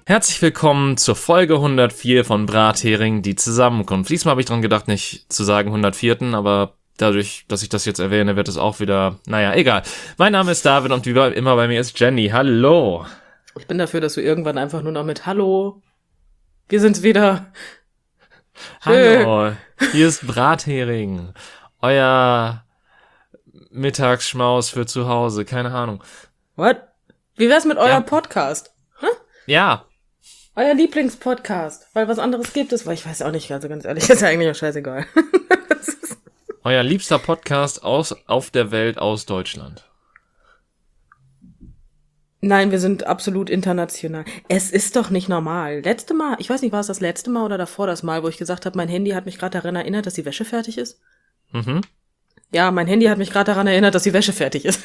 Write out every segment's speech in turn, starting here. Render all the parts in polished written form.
Herzlich willkommen zur Folge 104 von Brathering, die Zusammenkunft. Diesmal habe ich dran gedacht, nicht zu sagen 104., aber dadurch, dass ich das jetzt erwähne, wird es auch wieder, naja, egal. Mein Name ist David und wie immer bei mir ist Jenny. Hallo. Ich bin dafür, dass du irgendwann einfach nur noch mit Hallo, wir sind's wieder. Hallo, hier ist Brathering, euer Mittagsschmaus für zu Hause, keine Ahnung. What? Wie wär's mit eurem Podcast? Ja. Euer Lieblingspodcast, weil was anderes gibt es, weil ich weiß auch nicht, also ganz ehrlich, ist ja eigentlich auch scheißegal. Euer liebster Podcast auf der Welt aus Deutschland. Nein, wir sind absolut international. Es ist doch nicht normal. Letzte Mal, ich weiß nicht, war es das letzte Mal oder davor das Mal, wo ich gesagt habe, mein Handy hat mich gerade daran erinnert, dass die Wäsche fertig ist? Mhm. Ja, mein Handy hat mich gerade daran erinnert, dass die Wäsche fertig ist.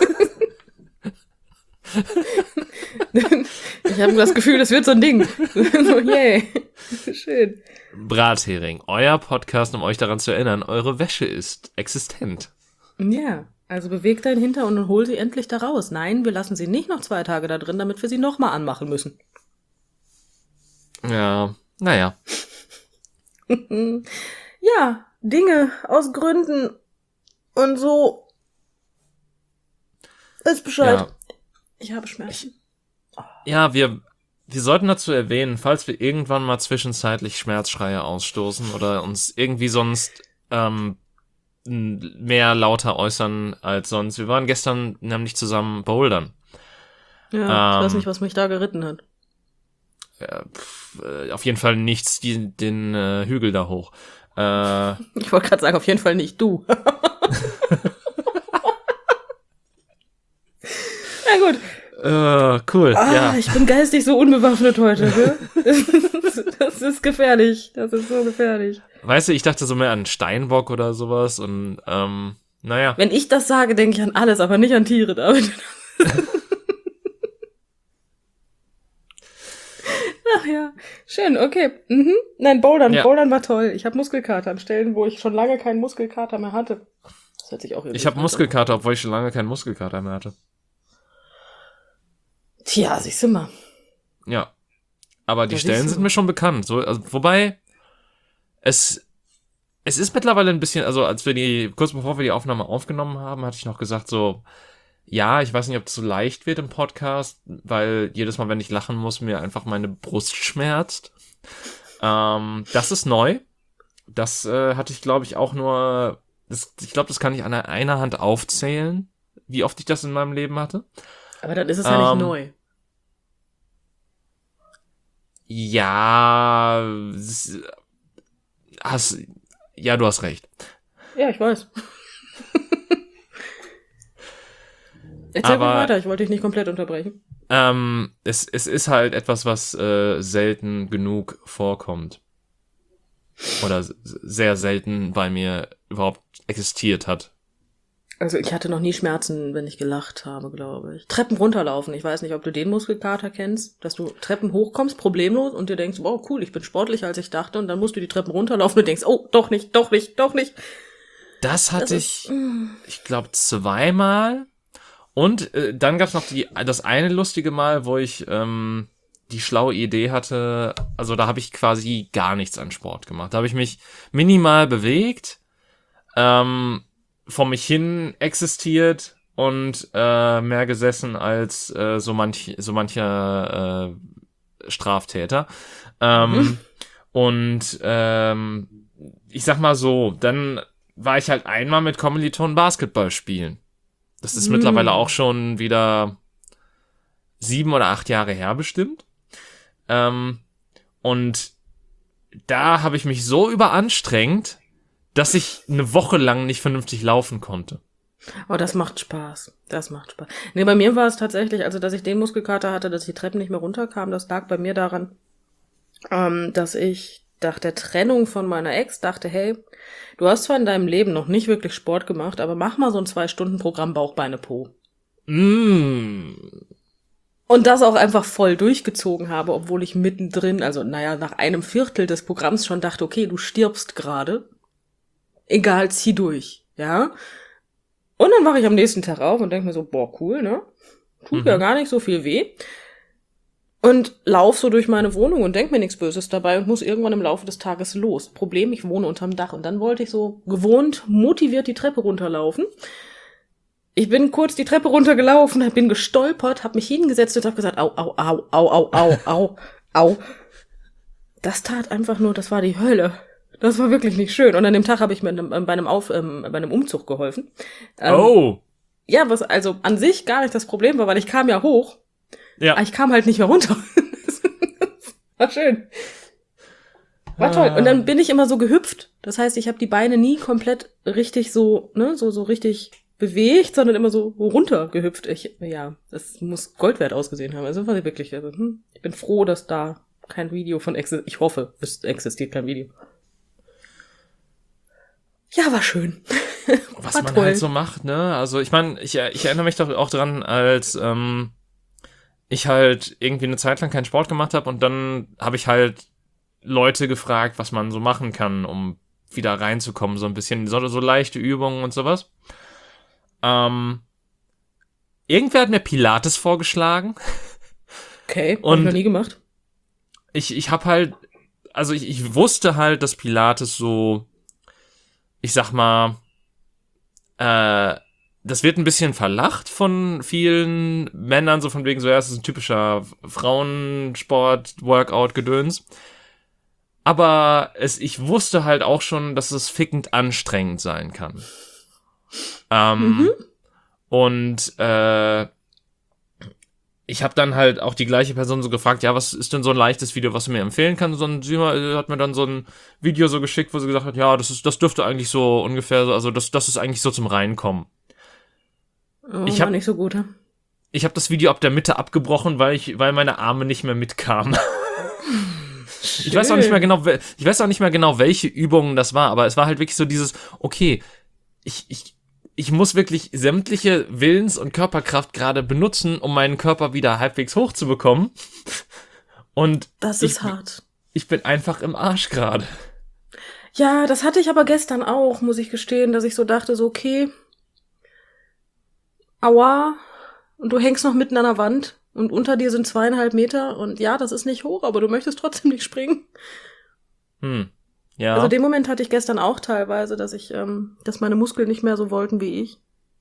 Ich habe das Gefühl, es wird so ein Ding. So, yay. Schön. Brathering, euer Podcast, um euch daran zu erinnern, eure Wäsche ist existent. Ja, also beweg dein Hintern und hol sie endlich da raus. Nein, wir lassen sie nicht noch 2 Tage da drin, damit wir sie nochmal anmachen müssen. Ja, naja. Ja, Dinge aus Gründen und so. Ist Bescheid. Ja. Ich habe Schmerzen. Ja, wir sollten dazu erwähnen, falls wir irgendwann mal zwischenzeitlich Schmerzschreie ausstoßen oder uns irgendwie sonst mehr lauter äußern als sonst. Wir waren gestern nämlich zusammen bouldern. Ja, ich weiß nicht, was mich da geritten hat. Auf jeden Fall nichts, den Hügel da hoch. Ich wollte gerade sagen, auf jeden Fall nicht du. Na gut. Cool, ja. Ich bin geistig so unbewaffnet heute, ne? Das ist gefährlich. Das ist so gefährlich. Weißt du, ich dachte so mehr an Steinbock oder sowas und, naja. Wenn ich das sage, denke ich an alles, aber nicht an Tiere, David. Ach ja, schön, okay. Mhm. Nein, Bouldern war toll. Ich habe Muskelkater an Stellen, wo ich schon lange keinen Muskelkater mehr hatte. Das hört sich auch irgendwie. Ich habe Muskelkater, obwohl ich schon lange keinen Muskelkater mehr hatte. Tja, siehst du mal. Ja. Aber die Stellen sind mir schon bekannt. So, also, wobei, es ist mittlerweile ein bisschen, also kurz bevor wir die Aufnahme aufgenommen haben, hatte ich noch gesagt so, ja, ich weiß nicht, ob es so leicht wird im Podcast, weil jedes Mal, wenn ich lachen muss, mir einfach meine Brust schmerzt. Das ist neu. Das hatte ich, glaube ich, auch nur, ich glaube, das kann ich an einer Hand aufzählen, wie oft ich das in meinem Leben hatte. Aber dann ist es ja nicht neu. Ja, du hast recht. Ja, ich weiß. Erzähl mal weiter, ich wollte dich nicht komplett unterbrechen. Es ist halt etwas, was selten genug vorkommt. Oder sehr selten bei mir überhaupt existiert hat. Also ich hatte noch nie Schmerzen, wenn ich gelacht habe, glaube ich. Treppen runterlaufen. Ich weiß nicht, ob du den Muskelkater kennst, dass du Treppen hochkommst, problemlos, und dir denkst, wow, cool, ich bin sportlicher, als ich dachte. Und dann musst du die Treppen runterlaufen und denkst, oh, doch nicht. Das hatte ich glaube, 2-mal. Und dann gab's noch das eine lustige Mal, wo ich die schlaue Idee hatte, also da habe ich quasi gar nichts an Sport gemacht. Da habe ich mich minimal bewegt, vor mich hin existiert und mehr gesessen als so mancher Straftäter. Und ich sag mal so, dann war ich halt einmal mit Kommilitonen Basketball spielen. Das ist mittlerweile auch schon wieder 7 oder 8 Jahre her bestimmt. Und da habe ich mich so überanstrengt, dass ich eine Woche lang nicht vernünftig laufen konnte. Oh, das macht Spaß. Nee, bei mir war es tatsächlich, also dass ich den Muskelkater hatte, dass ich die Treppen nicht mehr runterkam, das lag bei mir daran, dass ich nach der Trennung von meiner Ex dachte, hey, du hast zwar in deinem Leben noch nicht wirklich Sport gemacht, aber mach mal so ein 2-Stunden-Programm Bauch, Beine, Po. Und das auch einfach voll durchgezogen habe, obwohl ich mittendrin, also nach einem Viertel des Programms schon dachte, okay, du stirbst gerade. Egal, zieh durch, ja. Und dann wache ich am nächsten Tag auf und denke mir so, boah, cool, ne? Tut ja gar nicht so viel weh. Und lauf so durch meine Wohnung und denk mir nichts Böses dabei und muss irgendwann im Laufe des Tages los. Problem, ich wohne unterm Dach. Und dann wollte ich so gewohnt, motiviert die Treppe runterlaufen. Ich bin kurz die Treppe runtergelaufen, bin gestolpert, hab mich hingesetzt und hab gesagt, au, au, au, au, au, au, au, au. Das tat einfach nur, das war die Hölle. Das war wirklich nicht schön. Und an dem Tag habe ich mir bei einem Umzug geholfen. Ja, was also an sich gar nicht das Problem war, weil ich kam ja hoch. Ja. Aber ich kam halt nicht mehr runter. War schön. War toll. Und dann bin ich immer so gehüpft. Das heißt, ich habe die Beine nie komplett richtig so, ne, so richtig bewegt, sondern immer so runtergehüpft. Das muss Gold wert ausgesehen haben. Also war wirklich, ich bin froh, dass da kein Video von existiert. Ich hoffe, es existiert kein Video. Ja, war schön. Was war man toll. Halt so macht, ne? Also ich meine, ich erinnere mich doch auch dran, als ich halt irgendwie eine Zeit lang keinen Sport gemacht habe und dann habe ich halt Leute gefragt, was man so machen kann, um wieder reinzukommen, so ein bisschen, so leichte Übungen und sowas. Irgendwer hat mir Pilates vorgeschlagen. Okay, hab ich noch nie gemacht. Ich habe halt, also ich wusste halt, dass Pilates so, ich sag mal, das wird ein bisschen verlacht von vielen Männern, so von wegen so, ja, es ist ein typischer Frauensport-Workout-Gedöns. Aber ich wusste halt auch schon, dass es fickend anstrengend sein kann. Und ich habe dann halt auch die gleiche Person so gefragt, ja, was ist denn so ein leichtes Video, was du mir empfehlen kannst? Und sie hat mir dann so ein Video so geschickt, wo sie gesagt hat, ja, das dürfte eigentlich so ungefähr so, also das ist eigentlich so zum Reinkommen. War nicht so gut, ja? Ich habe das Video ab der Mitte abgebrochen, weil meine Arme nicht mehr mitkamen. Ich weiß auch nicht mehr genau, welche Übungen das war, aber es war halt wirklich so dieses, okay, ich muss wirklich sämtliche Willens- und Körperkraft gerade benutzen, um meinen Körper wieder halbwegs hochzubekommen. Und das ist hart. Ich bin einfach im Arsch gerade. Ja, das hatte ich aber gestern auch, muss ich gestehen, dass ich so dachte, so okay, aua, und du hängst noch mitten an der Wand und unter dir sind 2,5 Meter und ja, das ist nicht hoch, aber du möchtest trotzdem nicht springen. Ja. Also den Moment hatte ich gestern auch teilweise, dass meine Muskeln nicht mehr so wollten wie ich.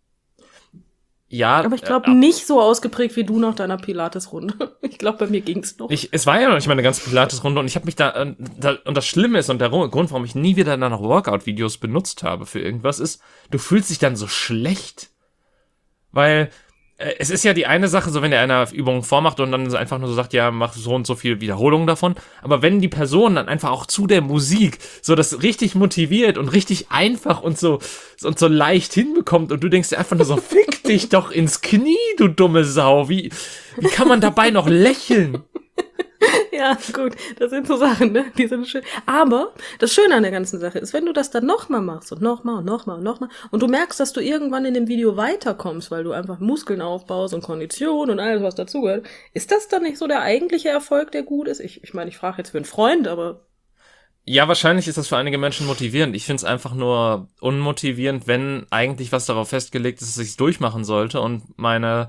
Ja. Aber ich glaube nicht so ausgeprägt wie du nach deiner Pilates-Runde. Ich glaube, bei mir ging's noch. Es war ja noch nicht meine ganze Pilates-Runde und ich habe mich und das Schlimme ist und der Grund, warum ich nie wieder dann noch Workout-Videos benutzt habe für irgendwas ist, du fühlst dich dann so schlecht. Weil es ist ja die eine Sache, so wenn der einer Übungen vormacht und dann einfach nur so sagt, ja, mach so und so viel Wiederholungen davon. Aber wenn die Person dann einfach auch zu der Musik so das richtig motiviert und richtig einfach und so leicht hinbekommt und du denkst dir einfach nur so, fick dich doch ins Knie, du dumme Sau. Wie kann man dabei noch lächeln? Ja, gut, das sind so Sachen, ne? Die sind schön. Aber das Schöne an der ganzen Sache ist, wenn du das dann nochmal machst und nochmal und du merkst, dass du irgendwann in dem Video weiterkommst, weil du einfach Muskeln aufbaust und Kondition und alles, was dazugehört, ist das dann nicht so der eigentliche Erfolg, der gut ist? Ich meine, ich frage jetzt für einen Freund, aber... Ja, wahrscheinlich ist das für einige Menschen motivierend. Ich finde es einfach nur unmotivierend, wenn eigentlich was darauf festgelegt ist, dass ich es durchmachen sollte und meine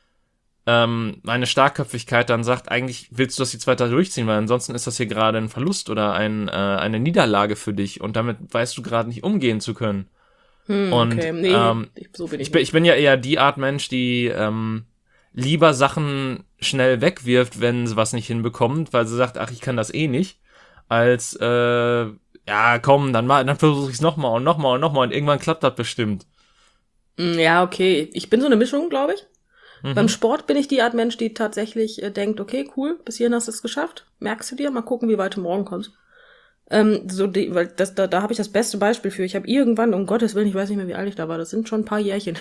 Starkköpfigkeit dann sagt, eigentlich willst du das jetzt weiter durchziehen, weil ansonsten ist das hier gerade ein Verlust oder eine Niederlage für dich und damit weißt du gerade nicht umgehen zu können. Und okay. Nee, so bin ich bin ja eher die Art Mensch, die lieber Sachen schnell wegwirft, wenn sie was nicht hinbekommt, weil sie sagt, ach, ich kann das eh nicht, als ja, komm, dann versuche ich es nochmal und irgendwann klappt das bestimmt. Ja, okay. Ich bin so eine Mischung, glaube ich. Beim Sport bin ich die Art Mensch, die tatsächlich denkt, okay, cool, bis hierhin hast du es geschafft. Merkst du dir? Mal gucken, wie weit du morgen kommst. Weil da habe ich das beste Beispiel für. Ich habe irgendwann, um Gottes Willen, ich weiß nicht mehr, wie alt ich da war, das sind schon ein paar Jährchen,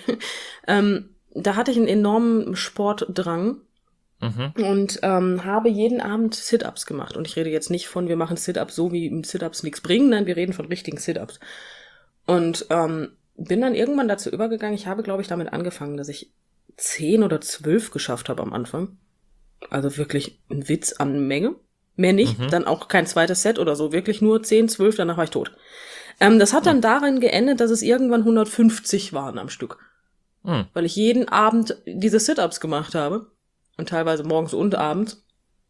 da hatte ich einen enormen Sportdrang und habe jeden Abend Sit-Ups gemacht. Und ich rede jetzt nicht von, wir machen Sit-Ups so, wie Sit-Ups nichts bringen, nein, wir reden von richtigen Sit-Ups. Und bin dann irgendwann dazu übergegangen, ich habe, glaube ich, damit angefangen, dass ich 10 oder 12 geschafft habe am Anfang. Also wirklich ein Witz an Menge. Mehr nicht, dann auch kein zweites Set oder so. Wirklich nur 10, 12, danach war ich tot. Das hat dann darin geendet, dass es irgendwann 150 waren am Stück. Weil ich jeden Abend diese Sit-Ups gemacht habe. Und teilweise morgens und abends.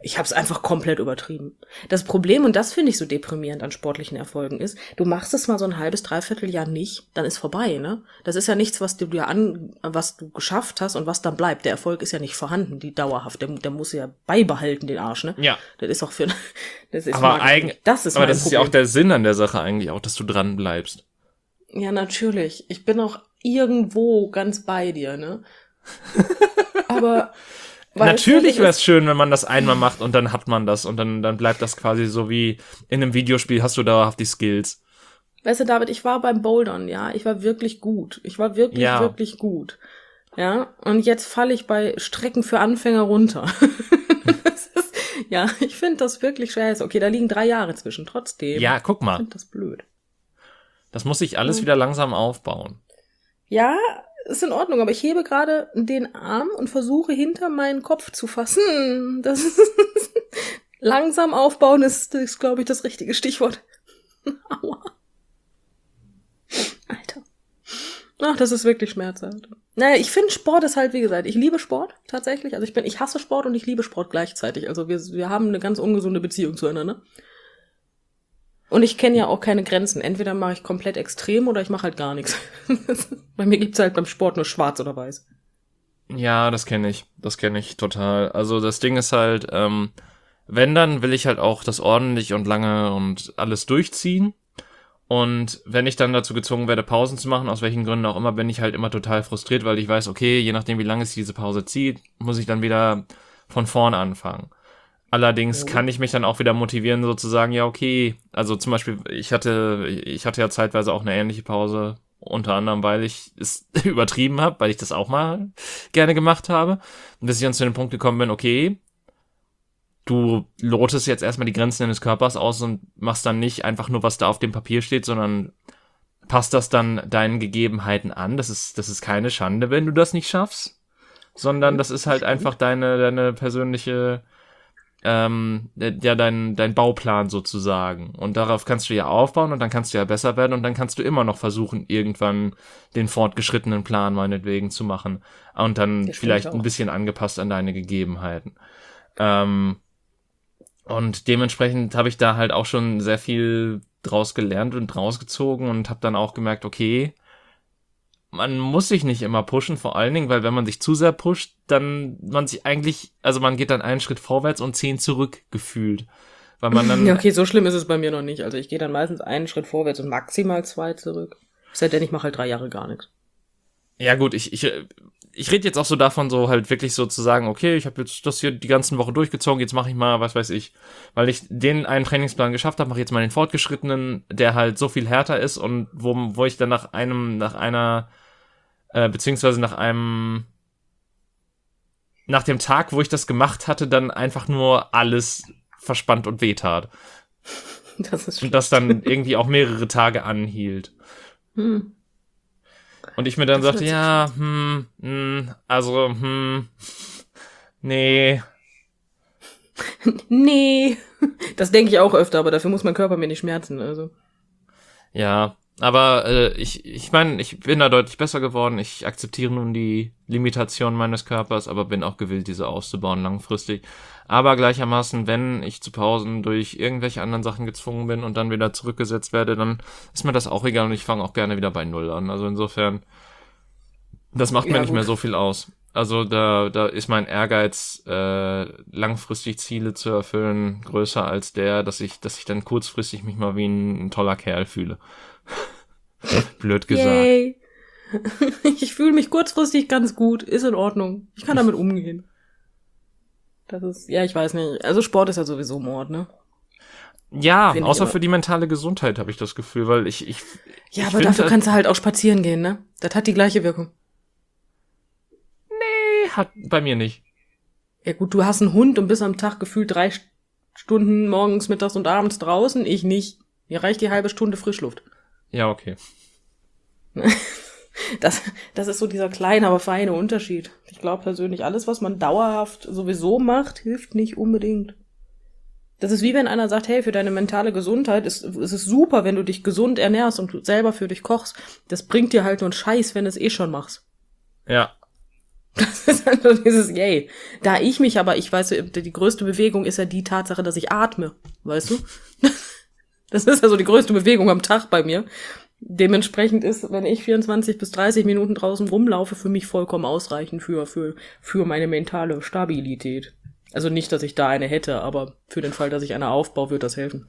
Ich habe es einfach komplett übertrieben. Das Problem, und das finde ich so deprimierend an sportlichen Erfolgen, ist, du machst es mal so ein halbes, dreiviertel Jahr nicht, dann ist vorbei, ne? Das ist ja nichts, was du geschafft hast und was dann bleibt. Der Erfolg ist ja nicht vorhanden, die dauerhaft. Der muss ja beibehalten, den Arsch, ne? Ja. Das ist auch für, das ist aber eigentlich, das ist aber mein das ist ja Problem. auch der Sinn an der Sache eigentlich auch, dass du dran bleibst. Ja, natürlich. Ich bin auch irgendwo ganz bei dir, ne? Aber natürlich wäre es schön, wenn man das einmal macht und dann hat man das und dann bleibt das quasi so wie in einem Videospiel hast du dauerhaft die Skills. Weißt du, David, ich war beim Bouldern, ja, ich war wirklich gut. Ich war wirklich gut. Ja, und jetzt falle ich bei Strecken für Anfänger runter. Ja, ich finde das wirklich scheiße. Okay, da liegen 3 Jahre zwischen, trotzdem. Ja, guck mal. Ich finde das blöd. Das muss sich alles wieder langsam aufbauen. Ja, ist in Ordnung, aber ich hebe gerade den Arm und versuche hinter meinen Kopf zu fassen. Das ist langsam aufbauen ist glaube ich, das richtige Stichwort. Aua. Alter. Ach, das ist wirklich schmerzhaft. Naja, ich finde Sport ist halt, wie gesagt, ich liebe Sport, tatsächlich. Also ich hasse Sport und ich liebe Sport gleichzeitig. Also wir haben eine ganz ungesunde Beziehung zueinander. Und ich kenne ja auch keine Grenzen. Entweder mache ich komplett extrem oder ich mache halt gar nichts. Bei mir gibt's halt beim Sport nur schwarz oder weiß. Ja, das kenne ich. Das kenne ich total. Also das Ding ist halt, wenn, dann will ich halt auch das ordentlich und lange und alles durchziehen. Und wenn ich dann dazu gezwungen werde, Pausen zu machen, aus welchen Gründen auch immer, bin ich halt immer total frustriert, weil ich weiß, okay, je nachdem, wie lange es diese Pause zieht, muss ich dann wieder von vorn anfangen. Allerdings kann ich mich dann auch wieder motivieren, sozusagen, ja, okay, also zum Beispiel, ich hatte ja zeitweise auch eine ähnliche Pause, unter anderem, weil ich es übertrieben habe, weil ich das auch mal gerne gemacht habe. Und bis ich dann zu dem Punkt gekommen bin, okay, du lotest jetzt erstmal die Grenzen deines Körpers aus und machst dann nicht einfach nur, was da auf dem Papier steht, sondern passt das dann deinen Gegebenheiten an. Das ist keine Schande, wenn du das nicht schaffst, sondern das ist halt einfach deine persönliche dein Bauplan sozusagen. Und darauf kannst du ja aufbauen und dann kannst du ja besser werden und dann kannst du immer noch versuchen, irgendwann den fortgeschrittenen Plan meinetwegen zu machen. Und dann vielleicht ein bisschen angepasst an deine Gegebenheiten. Und dementsprechend habe ich da halt auch schon sehr viel draus gelernt und rausgezogen und habe dann auch gemerkt, okay, man muss sich nicht immer pushen, vor allen Dingen, weil wenn man sich zu sehr pusht, dann man geht dann einen Schritt vorwärts und 10 zurück gefühlt. Weil man dann. Ja, okay, so schlimm ist es bei mir noch nicht. Also ich gehe dann meistens einen Schritt vorwärts und maximal 2 zurück. Seitdem ich mache halt 3 Jahre gar nichts. Ja gut, ich rede jetzt auch so davon, so halt wirklich so zu sagen, okay, ich habe jetzt das hier die ganzen Woche durchgezogen, jetzt mache ich mal, was weiß ich, weil ich den einen Trainingsplan geschafft habe, mache ich jetzt mal den fortgeschrittenen, der halt so viel härter ist und wo ich dann nach dem Tag, wo ich das gemacht hatte, dann einfach nur alles verspannt und wehtat. Das ist schlecht. Und das dann irgendwie auch mehrere Tage anhielt. Und ich mir dann sagte, ja, nee. Nee. Das denke ich auch öfter, aber dafür muss mein Körper mir nicht schmerzen, also. Ja, aber ich meine, ich bin da deutlich besser geworden. Ich akzeptiere nun die Limitation meines Körpers, aber bin auch gewillt, diese auszubauen langfristig. Aber gleichermaßen, wenn ich zu Pausen durch irgendwelche anderen Sachen gezwungen bin und dann wieder zurückgesetzt werde, dann ist mir das auch egal und ich fange auch gerne wieder bei Null an. Also insofern, das macht mir nicht mehr so viel aus. Also da ist mein Ehrgeiz, langfristig Ziele zu erfüllen, größer als dass ich dann kurzfristig mich mal wie ein toller Kerl fühle. Blöd gesagt. Yay. Ich fühle mich kurzfristig ganz gut, ist in Ordnung. Ich kann damit umgehen. Das ist, ja, ich weiß nicht. Also Sport ist ja sowieso Mord, ne? Ja, außer für die mentale Gesundheit habe ich das Gefühl, weil ich ja, aber dafür kannst du halt auch spazieren gehen, ne? Das hat die gleiche Wirkung. Nee, hat bei mir nicht. Ja gut, du hast einen Hund und bist am Tag gefühlt 3 Stunden morgens, mittags und abends draußen. Ich nicht. Mir reicht die halbe Stunde Frischluft. Ja, okay. Das ist so dieser kleine, aber feine Unterschied. Ich glaube persönlich, alles, was man dauerhaft sowieso macht, hilft nicht unbedingt. Das ist wie wenn einer sagt, hey, für deine mentale Gesundheit ist es super, wenn du dich gesund ernährst und selber für dich kochst. Das bringt dir halt nur einen Scheiß, wenn du es eh schon machst. Ja. Das ist halt so dieses Yay. Da ich mich aber, ich weiß, die größte Bewegung ist ja die Tatsache, dass ich atme, weißt du? Das ist ja so die größte Bewegung am Tag bei mir. Dementsprechend ist, wenn ich 24 bis 30 Minuten draußen rumlaufe, für mich vollkommen ausreichend für meine mentale Stabilität. Also nicht, dass ich da eine hätte, aber für den Fall, dass ich eine aufbaue, wird das helfen.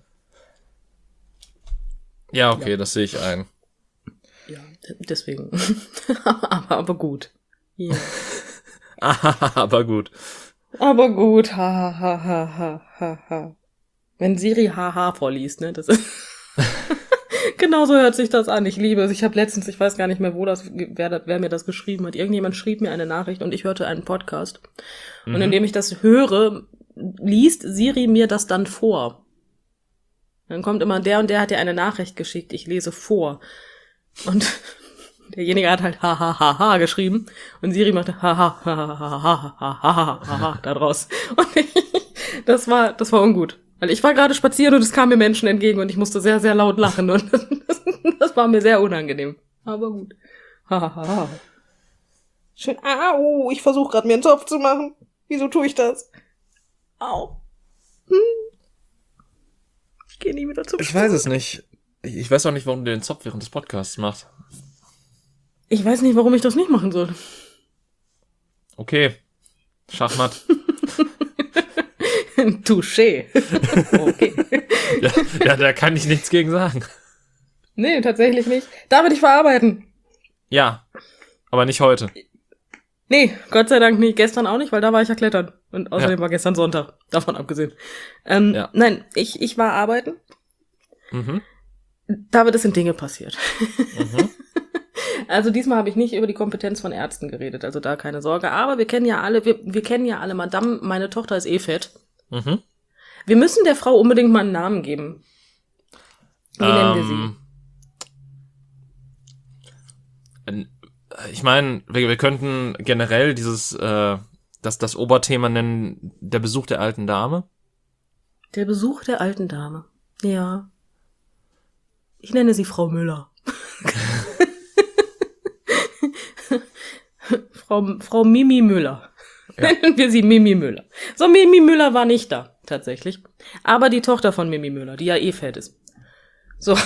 Ja, okay, das sehe ich ein. Ja, deswegen. aber gut. Ja. Aber gut. Aber gut, ha, ha, ha, ha, ha, ha. Wenn Siri haha vorliest, ne, das ist genauso hört sich das an. Ich liebe es. Ich habe letztens, ich weiß gar nicht mehr, wer mir das geschrieben hat. Irgendjemand schrieb mir eine Nachricht und ich hörte einen Podcast. Und indem ich das höre, liest Siri mir das dann vor. Dann kommt immer der und der hat dir eine Nachricht geschickt. Ich lese vor. Und derjenige hat halt ha ha ha ha geschrieben und Siri machte ha ha ha ha ha ha ha ha ha da draus. Und das war ungut. Weil ich war gerade spazieren und es kamen mir Menschen entgegen und ich musste sehr, sehr laut lachen und das war mir sehr unangenehm. Aber gut. Ha ha ha. Schön. Au, ich versuche gerade mir einen Topf zu machen. Wieso tue ich das? Au. Ich gehe nie wieder zum Ich weiß es nicht. Ich weiß auch nicht, warum du den Zopf während des Podcasts machst. Ich weiß nicht, warum ich das nicht machen soll. Okay. Schachmatt. Touché. Okay. Ja, da kann ich nichts gegen sagen. Nee, tatsächlich nicht. Darf ich verarbeiten? Ja, aber nicht heute. Nee, Gott sei Dank nicht. Gestern auch nicht, weil da war ich ja klettern. Und außerdem war gestern Sonntag. Davon abgesehen. Nein, ich war arbeiten. Mhm. Da sind Dinge passiert. Mhm. Also diesmal habe ich nicht über die Kompetenz von Ärzten geredet. Also da keine Sorge. Aber wir kennen ja alle, Madame, meine Tochter ist fett. Mhm. Wir müssen der Frau unbedingt mal einen Namen geben. Wie nennen wir sie? Ich meine, wir könnten generell das Oberthema nennen, der Besuch der alten Dame. Der Besuch der alten Dame. Ja. Ich nenne sie Frau Müller. Frau Mimi Müller. Ja. Nennen wir sie Mimi Müller. So, Mimi Müller war nicht da, tatsächlich. Aber die Tochter von Mimi Müller, die ja fett ist. So.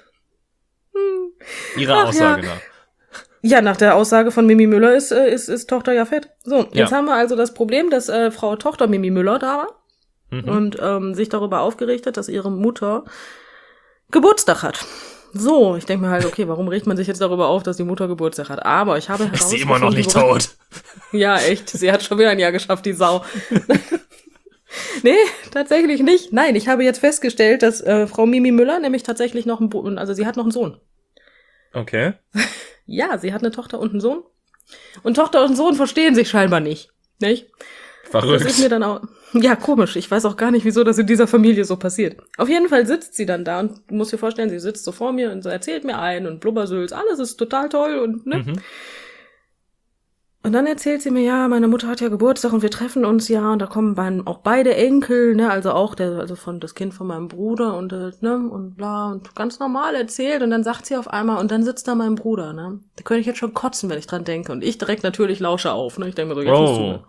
Ihre Aussage nach. Ja, nach der Aussage von Mimi Müller ist Tochter ja fett. So, jetzt haben wir also das Problem, dass Frau Tochter Mimi Müller da war und sich darüber aufgeregt hat, dass ihre Mutter Geburtstag hat. So, ich denke mir halt, okay, warum regt man sich jetzt darüber auf, dass die Mutter Geburtstag hat? Aber ich habe herausgefunden... Ist sie immer noch nicht tot? Ja, echt. Sie hat schon wieder ein Jahr geschafft, die Sau. Nee, tatsächlich nicht. Nein, ich habe jetzt festgestellt, dass Frau Mimi Müller nämlich tatsächlich noch also sie hat noch einen Sohn. Okay. Ja, sie hat eine Tochter und einen Sohn. Und Tochter und Sohn verstehen sich scheinbar nicht. Verrückt. Das ist mir dann auch... Ja, komisch. Ich weiß auch gar nicht, wieso das in dieser Familie so passiert. Auf jeden Fall sitzt sie dann da und du musst dir vorstellen, sie sitzt so vor mir und so erzählt mir ein und Blubbersülz, alles ist total toll und ne. Mhm. Und dann erzählt sie mir, ja, meine Mutter hat ja Geburtstag und wir treffen uns ja und da kommen auch beide Enkel, ne, also auch das Kind von meinem Bruder und ne, und bla und ganz normal erzählt und dann sagt sie auf einmal und dann sitzt da mein Bruder, ne. Da könnte ich jetzt schon kotzen, wenn ich dran denke und ich direkt natürlich lausche auf, ne. Ich denke mir so, jetzt musst du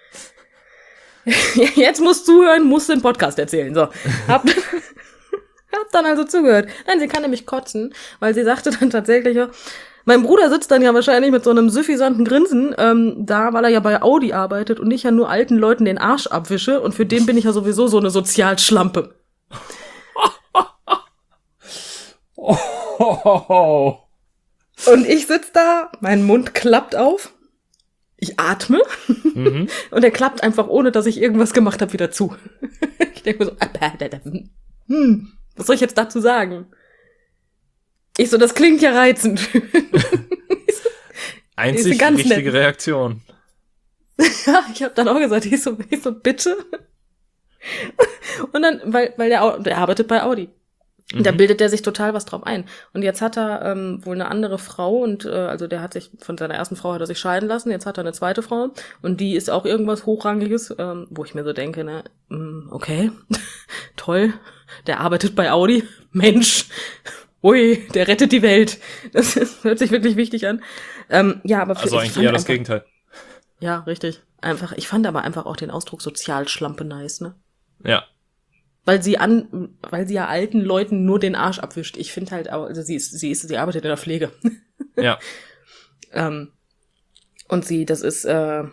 jetzt musst du zuhören, musst den Podcast erzählen. So, hab dann also zugehört. Nein, sie kann nämlich kotzen, weil sie sagte dann tatsächlich, mein Bruder sitzt dann ja wahrscheinlich mit so einem suffisanten Grinsen da, weil er ja bei Audi arbeitet und ich ja nur alten Leuten den Arsch abwische und für den bin ich ja sowieso so eine Sozialschlampe. Und ich sitz da, mein Mund klappt auf. Ich atme und er klappt einfach, ohne dass ich irgendwas gemacht habe, wieder zu. Ich denke mir so, was soll ich jetzt dazu sagen? Ich so, das klingt ja reizend. Einzig richtige Reaktion. Ja, ich habe dann auch gesagt, ich so, bitte? Und dann, weil der arbeitet bei Audi. Und da bildet der sich total was drauf ein. Und jetzt hat er wohl eine andere Frau und also der hat sich, von seiner ersten Frau hat er sich scheiden lassen, jetzt hat er eine zweite Frau und die ist auch irgendwas Hochrangiges, wo ich mir so denke, ne, okay, toll, der arbeitet bei Audi, Mensch, ui, der rettet die Welt. Das hört sich wirklich wichtig an. Ja, aber also eigentlich eher das Gegenteil. Ja, richtig. Einfach, ich fand aber einfach auch den Ausdruck Sozialschlampe nice, ne? Ja. Weil sie ja alten Leuten nur den Arsch abwischt. Ich finde halt auch, also sie arbeitet in der Pflege. Ja. Und das ist,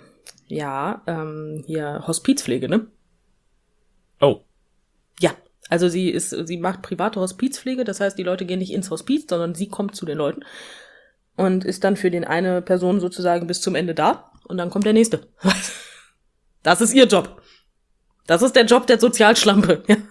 hier Hospizpflege, ne? Oh. Ja. Also sie macht private Hospizpflege, das heißt, die Leute gehen nicht ins Hospiz, sondern sie kommt zu den Leuten und ist dann für den eine Person sozusagen bis zum Ende da und dann kommt der nächste. Das ist ihr Job. Das ist der Job der Sozialschlampe. Ja.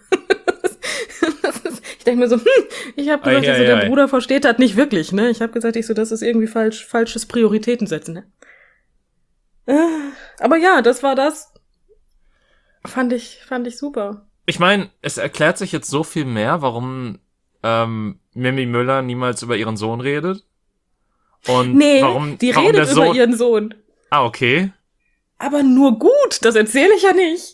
Ich denke mir so, ich habe gesagt, der Bruder versteht das nicht wirklich, ne? Ich habe gesagt, das ist irgendwie falsches Prioritäten setzen, ne? Aber ja, das war das. Fand ich super. Ich meine, es erklärt sich jetzt so viel mehr, warum Mimi Müller niemals über ihren Sohn redet. Und warum die warum redet der Sohn... über ihren Sohn. Ah, okay. Aber nur gut, das erzähle ich ja nicht.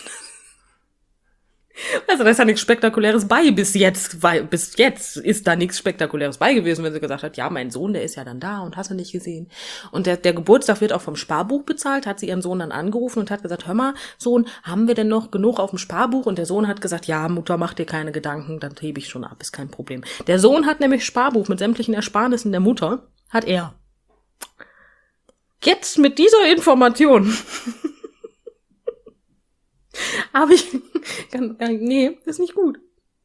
Also da ist ja nichts Spektakuläres bei bis jetzt, weil bis jetzt ist da nichts Spektakuläres bei gewesen, wenn sie gesagt hat, ja, mein Sohn, der ist ja dann da und hast du nicht gesehen. Und der Geburtstag wird auch vom Sparbuch bezahlt, hat sie ihren Sohn dann angerufen und hat gesagt, hör mal, Sohn, haben wir denn noch genug auf dem Sparbuch? Und der Sohn hat gesagt, ja, Mutter, mach dir keine Gedanken, dann hebe ich schon ab, ist kein Problem. Der Sohn hat nämlich Sparbuch mit sämtlichen Ersparnissen der Mutter, hat er. Jetzt mit dieser Information habe ich, nee, ist nicht gut.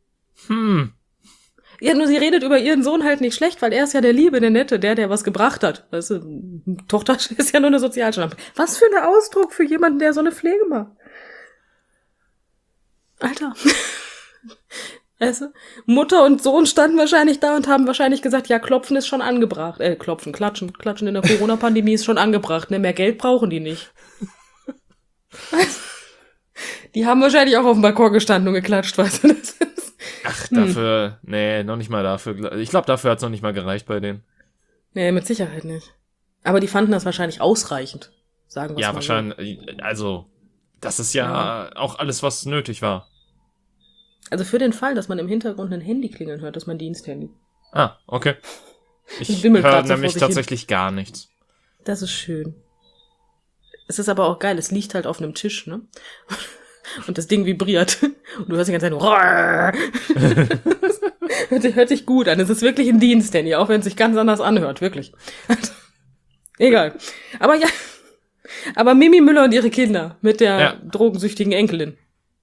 Ja, nur sie redet über ihren Sohn halt nicht schlecht, weil er ist ja der Liebe, der Nette, der was gebracht hat. Weißt du, Tochter ist ja nur eine Sozialschlampe. Was für ein Ausdruck für jemanden, der so eine Pflege macht. Alter. Weißt du, Mutter und Sohn standen wahrscheinlich da und haben wahrscheinlich gesagt, ja, Klopfen ist schon angebracht. Klatschen in der Corona-Pandemie ist schon angebracht. Ne, mehr Geld brauchen die nicht. Die haben wahrscheinlich auch auf dem Balkon gestanden und geklatscht, weißt du. Das ist Ach, dafür, nee, noch nicht mal dafür. Ich glaube, dafür hat's noch nicht mal gereicht bei denen. Nee, mit Sicherheit nicht. Aber die fanden das wahrscheinlich ausreichend, sagen wir Ja, mal wahrscheinlich, also, das ist ja auch alles, was nötig war. Also für den Fall, dass man im Hintergrund ein Handy klingeln hört, das ist mein Diensthandy. Ah, okay. Ich wimmelt höre grad so nämlich vor sich hin. tatsächlich gar nichts. Das ist schön. Es ist aber auch geil, es liegt halt auf einem Tisch, ne? Und das Ding vibriert. Und du hörst die ganze Zeit hört sich gut an. Es ist wirklich ein Diensthandy, auch wenn es sich ganz anders anhört, wirklich. Egal. Aber ja. Aber Mimi Müller und ihre Kinder mit der drogensüchtigen Enkelin.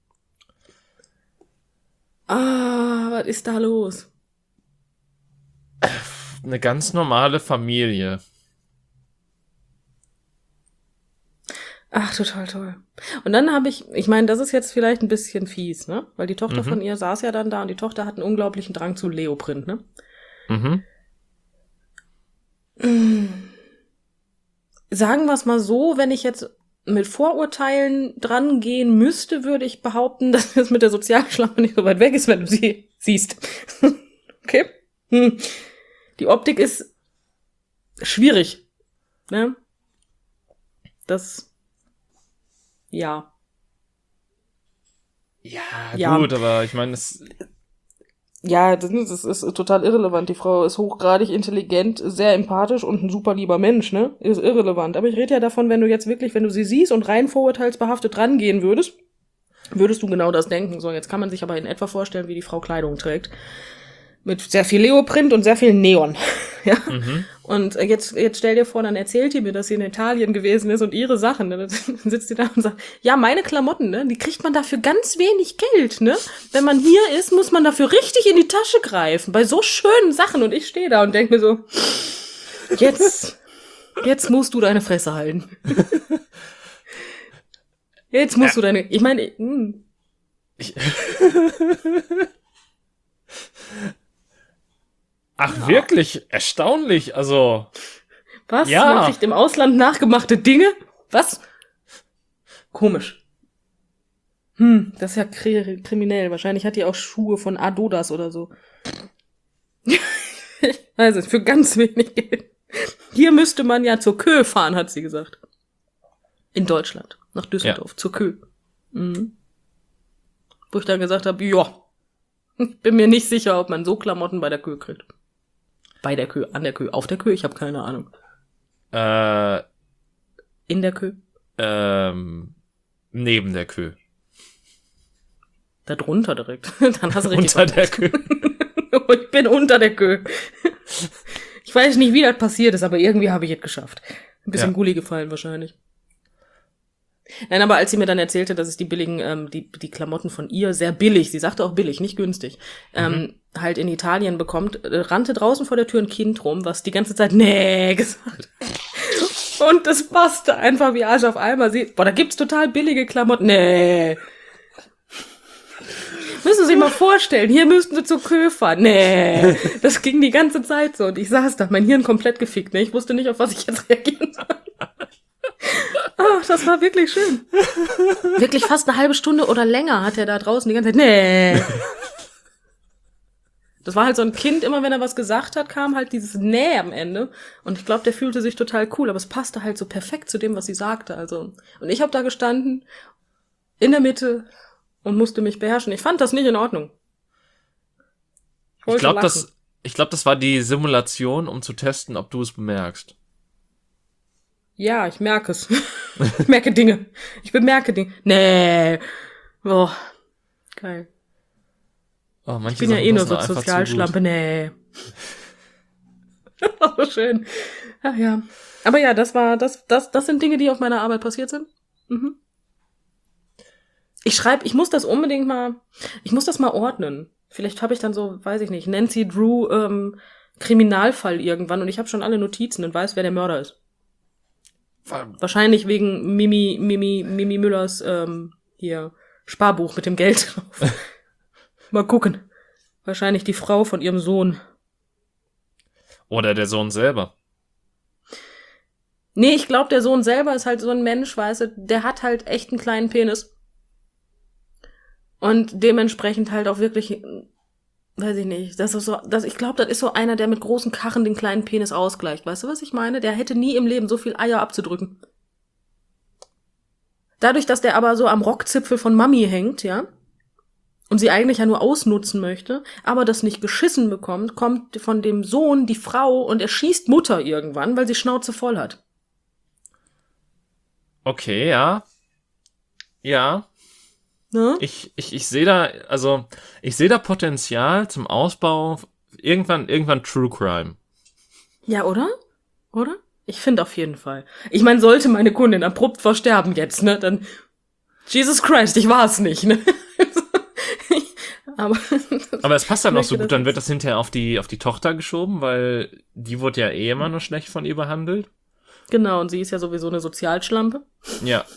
Ah, was ist da los? Eine ganz normale Familie. Ach, total toll. Und dann habe ich meine, das ist jetzt vielleicht ein bisschen fies, ne? Weil die Tochter von ihr saß ja dann da und die Tochter hat einen unglaublichen Drang zu Leoprint, ne? Sagen wir es mal so, wenn ich jetzt mit Vorurteilen dran gehen müsste, würde ich behaupten, dass es mit der Sozialschlampe nicht so weit weg ist, wenn du sie siehst. Okay? Die Optik ist schwierig. Ne? Ja. Ja, gut, aber ich meine, Ja, das ist total irrelevant. Die Frau ist hochgradig intelligent, sehr empathisch und ein super lieber Mensch, ne? Ist irrelevant. Aber ich rede ja davon, wenn du sie siehst und rein vorurteilsbehaftet rangehen würdest du genau das denken. So, jetzt kann man sich aber in etwa vorstellen, wie die Frau Kleidung trägt. Mit sehr viel Leoprint und sehr viel Neon. Ja. Und jetzt stell dir vor, dann erzählt die mir, dass sie in Italien gewesen ist und ihre Sachen, ne? Dann sitzt die da und sagt, ja, meine Klamotten, ne, die kriegt man dafür ganz wenig Geld, ne? Wenn man hier ist, muss man dafür richtig in die Tasche greifen, bei so schönen Sachen. Und ich stehe da und denke mir so, jetzt musst du deine Fresse halten. Jetzt musst du ich meine, Ach, wirklich? Erstaunlich, also. Was? Ja. Man kriegt im Ausland nachgemachte Dinge? Was? Komisch. Das ist ja kriminell. Wahrscheinlich hat die auch Schuhe von Adidas oder so. Ich weiß es, für ganz wenig Geld. Hier müsste man ja zur Kö fahren, hat sie gesagt. In Deutschland. Nach Düsseldorf. Zur Kö. Wo ich dann gesagt habe, ja, ich bin mir nicht sicher, ob man so Klamotten bei der Kö kriegt. Bei der Kö, an der Kö, auf der Kö, ich habe keine Ahnung. In der Kö? Neben der Kö. Da drunter direkt. Dann hast du richtig Unter der Kö. Ich bin unter der Kö. Ich weiß nicht, wie das passiert ist, aber irgendwie habe ich es geschafft. Ein bisschen Gulli gefallen wahrscheinlich. Nein, aber als sie mir dann erzählte, dass es die billigen, die Klamotten von ihr sehr billig, sie sagte auch billig, nicht günstig, halt in Italien bekommt, rannte draußen vor der Tür ein Kind rum, was die ganze Zeit nee gesagt hat. Und das passte einfach wie Arsch auf Eimer. Da gibt's total billige Klamotten. Nee. Müssen Sie sich mal vorstellen, hier müssten Sie zur Kö fahren. Nee. Das ging die ganze Zeit so. Und ich saß da, mein Hirn komplett gefickt. Ne? Ich wusste nicht, auf was ich jetzt reagieren soll. Ach, das war wirklich schön. Wirklich fast eine halbe Stunde oder länger hat er da draußen die ganze Zeit, nee. Das war halt so ein Kind, immer wenn er was gesagt hat, kam halt dieses Nee am Ende. Und ich glaube, der fühlte sich total cool, aber es passte halt so perfekt zu dem, was sie sagte. Also, und ich habe da gestanden, in der Mitte, und musste mich beherrschen. Ich fand das nicht in Ordnung. Ich glaube, das war die Simulation, um zu testen, ob du es bemerkst. Ja, ich merke es. Ich merke Dinge. Ich bemerke Dinge. Nee. Boah. Geil. Oh, ich bin ja eh nur so Sozialschlampe. Nee. So schön. Ach ja. Aber ja, das sind Dinge, die auf meiner Arbeit passiert sind. Mhm. Ich muss das mal ordnen. Vielleicht habe ich dann so, weiß ich nicht, Nancy Drew Kriminalfall irgendwann und ich habe schon alle Notizen und weiß, wer der Mörder ist. Wahrscheinlich wegen Mimi Müllers hier Sparbuch mit dem Geld drauf. Mal gucken. Wahrscheinlich die Frau von ihrem Sohn. Oder der Sohn selber. Nee, ich glaube, der Sohn selber ist halt so ein Mensch, weißt du, der hat halt echt einen kleinen Penis. Und dementsprechend halt auch wirklich, weiß ich nicht, ich glaube, das ist so einer, der mit großen Karren den kleinen Penis ausgleicht. Weißt du, was ich meine? Der hätte nie im Leben so viel Eier abzudrücken. Dadurch, dass der aber so am Rockzipfel von Mami hängt, ja, und sie eigentlich ja nur ausnutzen möchte, aber das nicht geschissen bekommt, kommt von dem Sohn die Frau und er schießt Mutter irgendwann, weil sie Schnauze voll hat. Okay, ja. Ja. Ne? Ich sehe da Potenzial zum Ausbau irgendwann True Crime. Ja, oder? Oder? Ich finde auf jeden Fall. Ich meine, sollte meine Kundin abrupt versterben jetzt, ne, dann Jesus Christ, ich war es nicht, ne? Aber es passt dann auch so gut, dann wird das hinterher auf die Tochter geschoben, weil die wurde ja eh immer nur schlecht von ihr behandelt. Genau, und sie ist ja sowieso eine Sozialschlampe. Ja.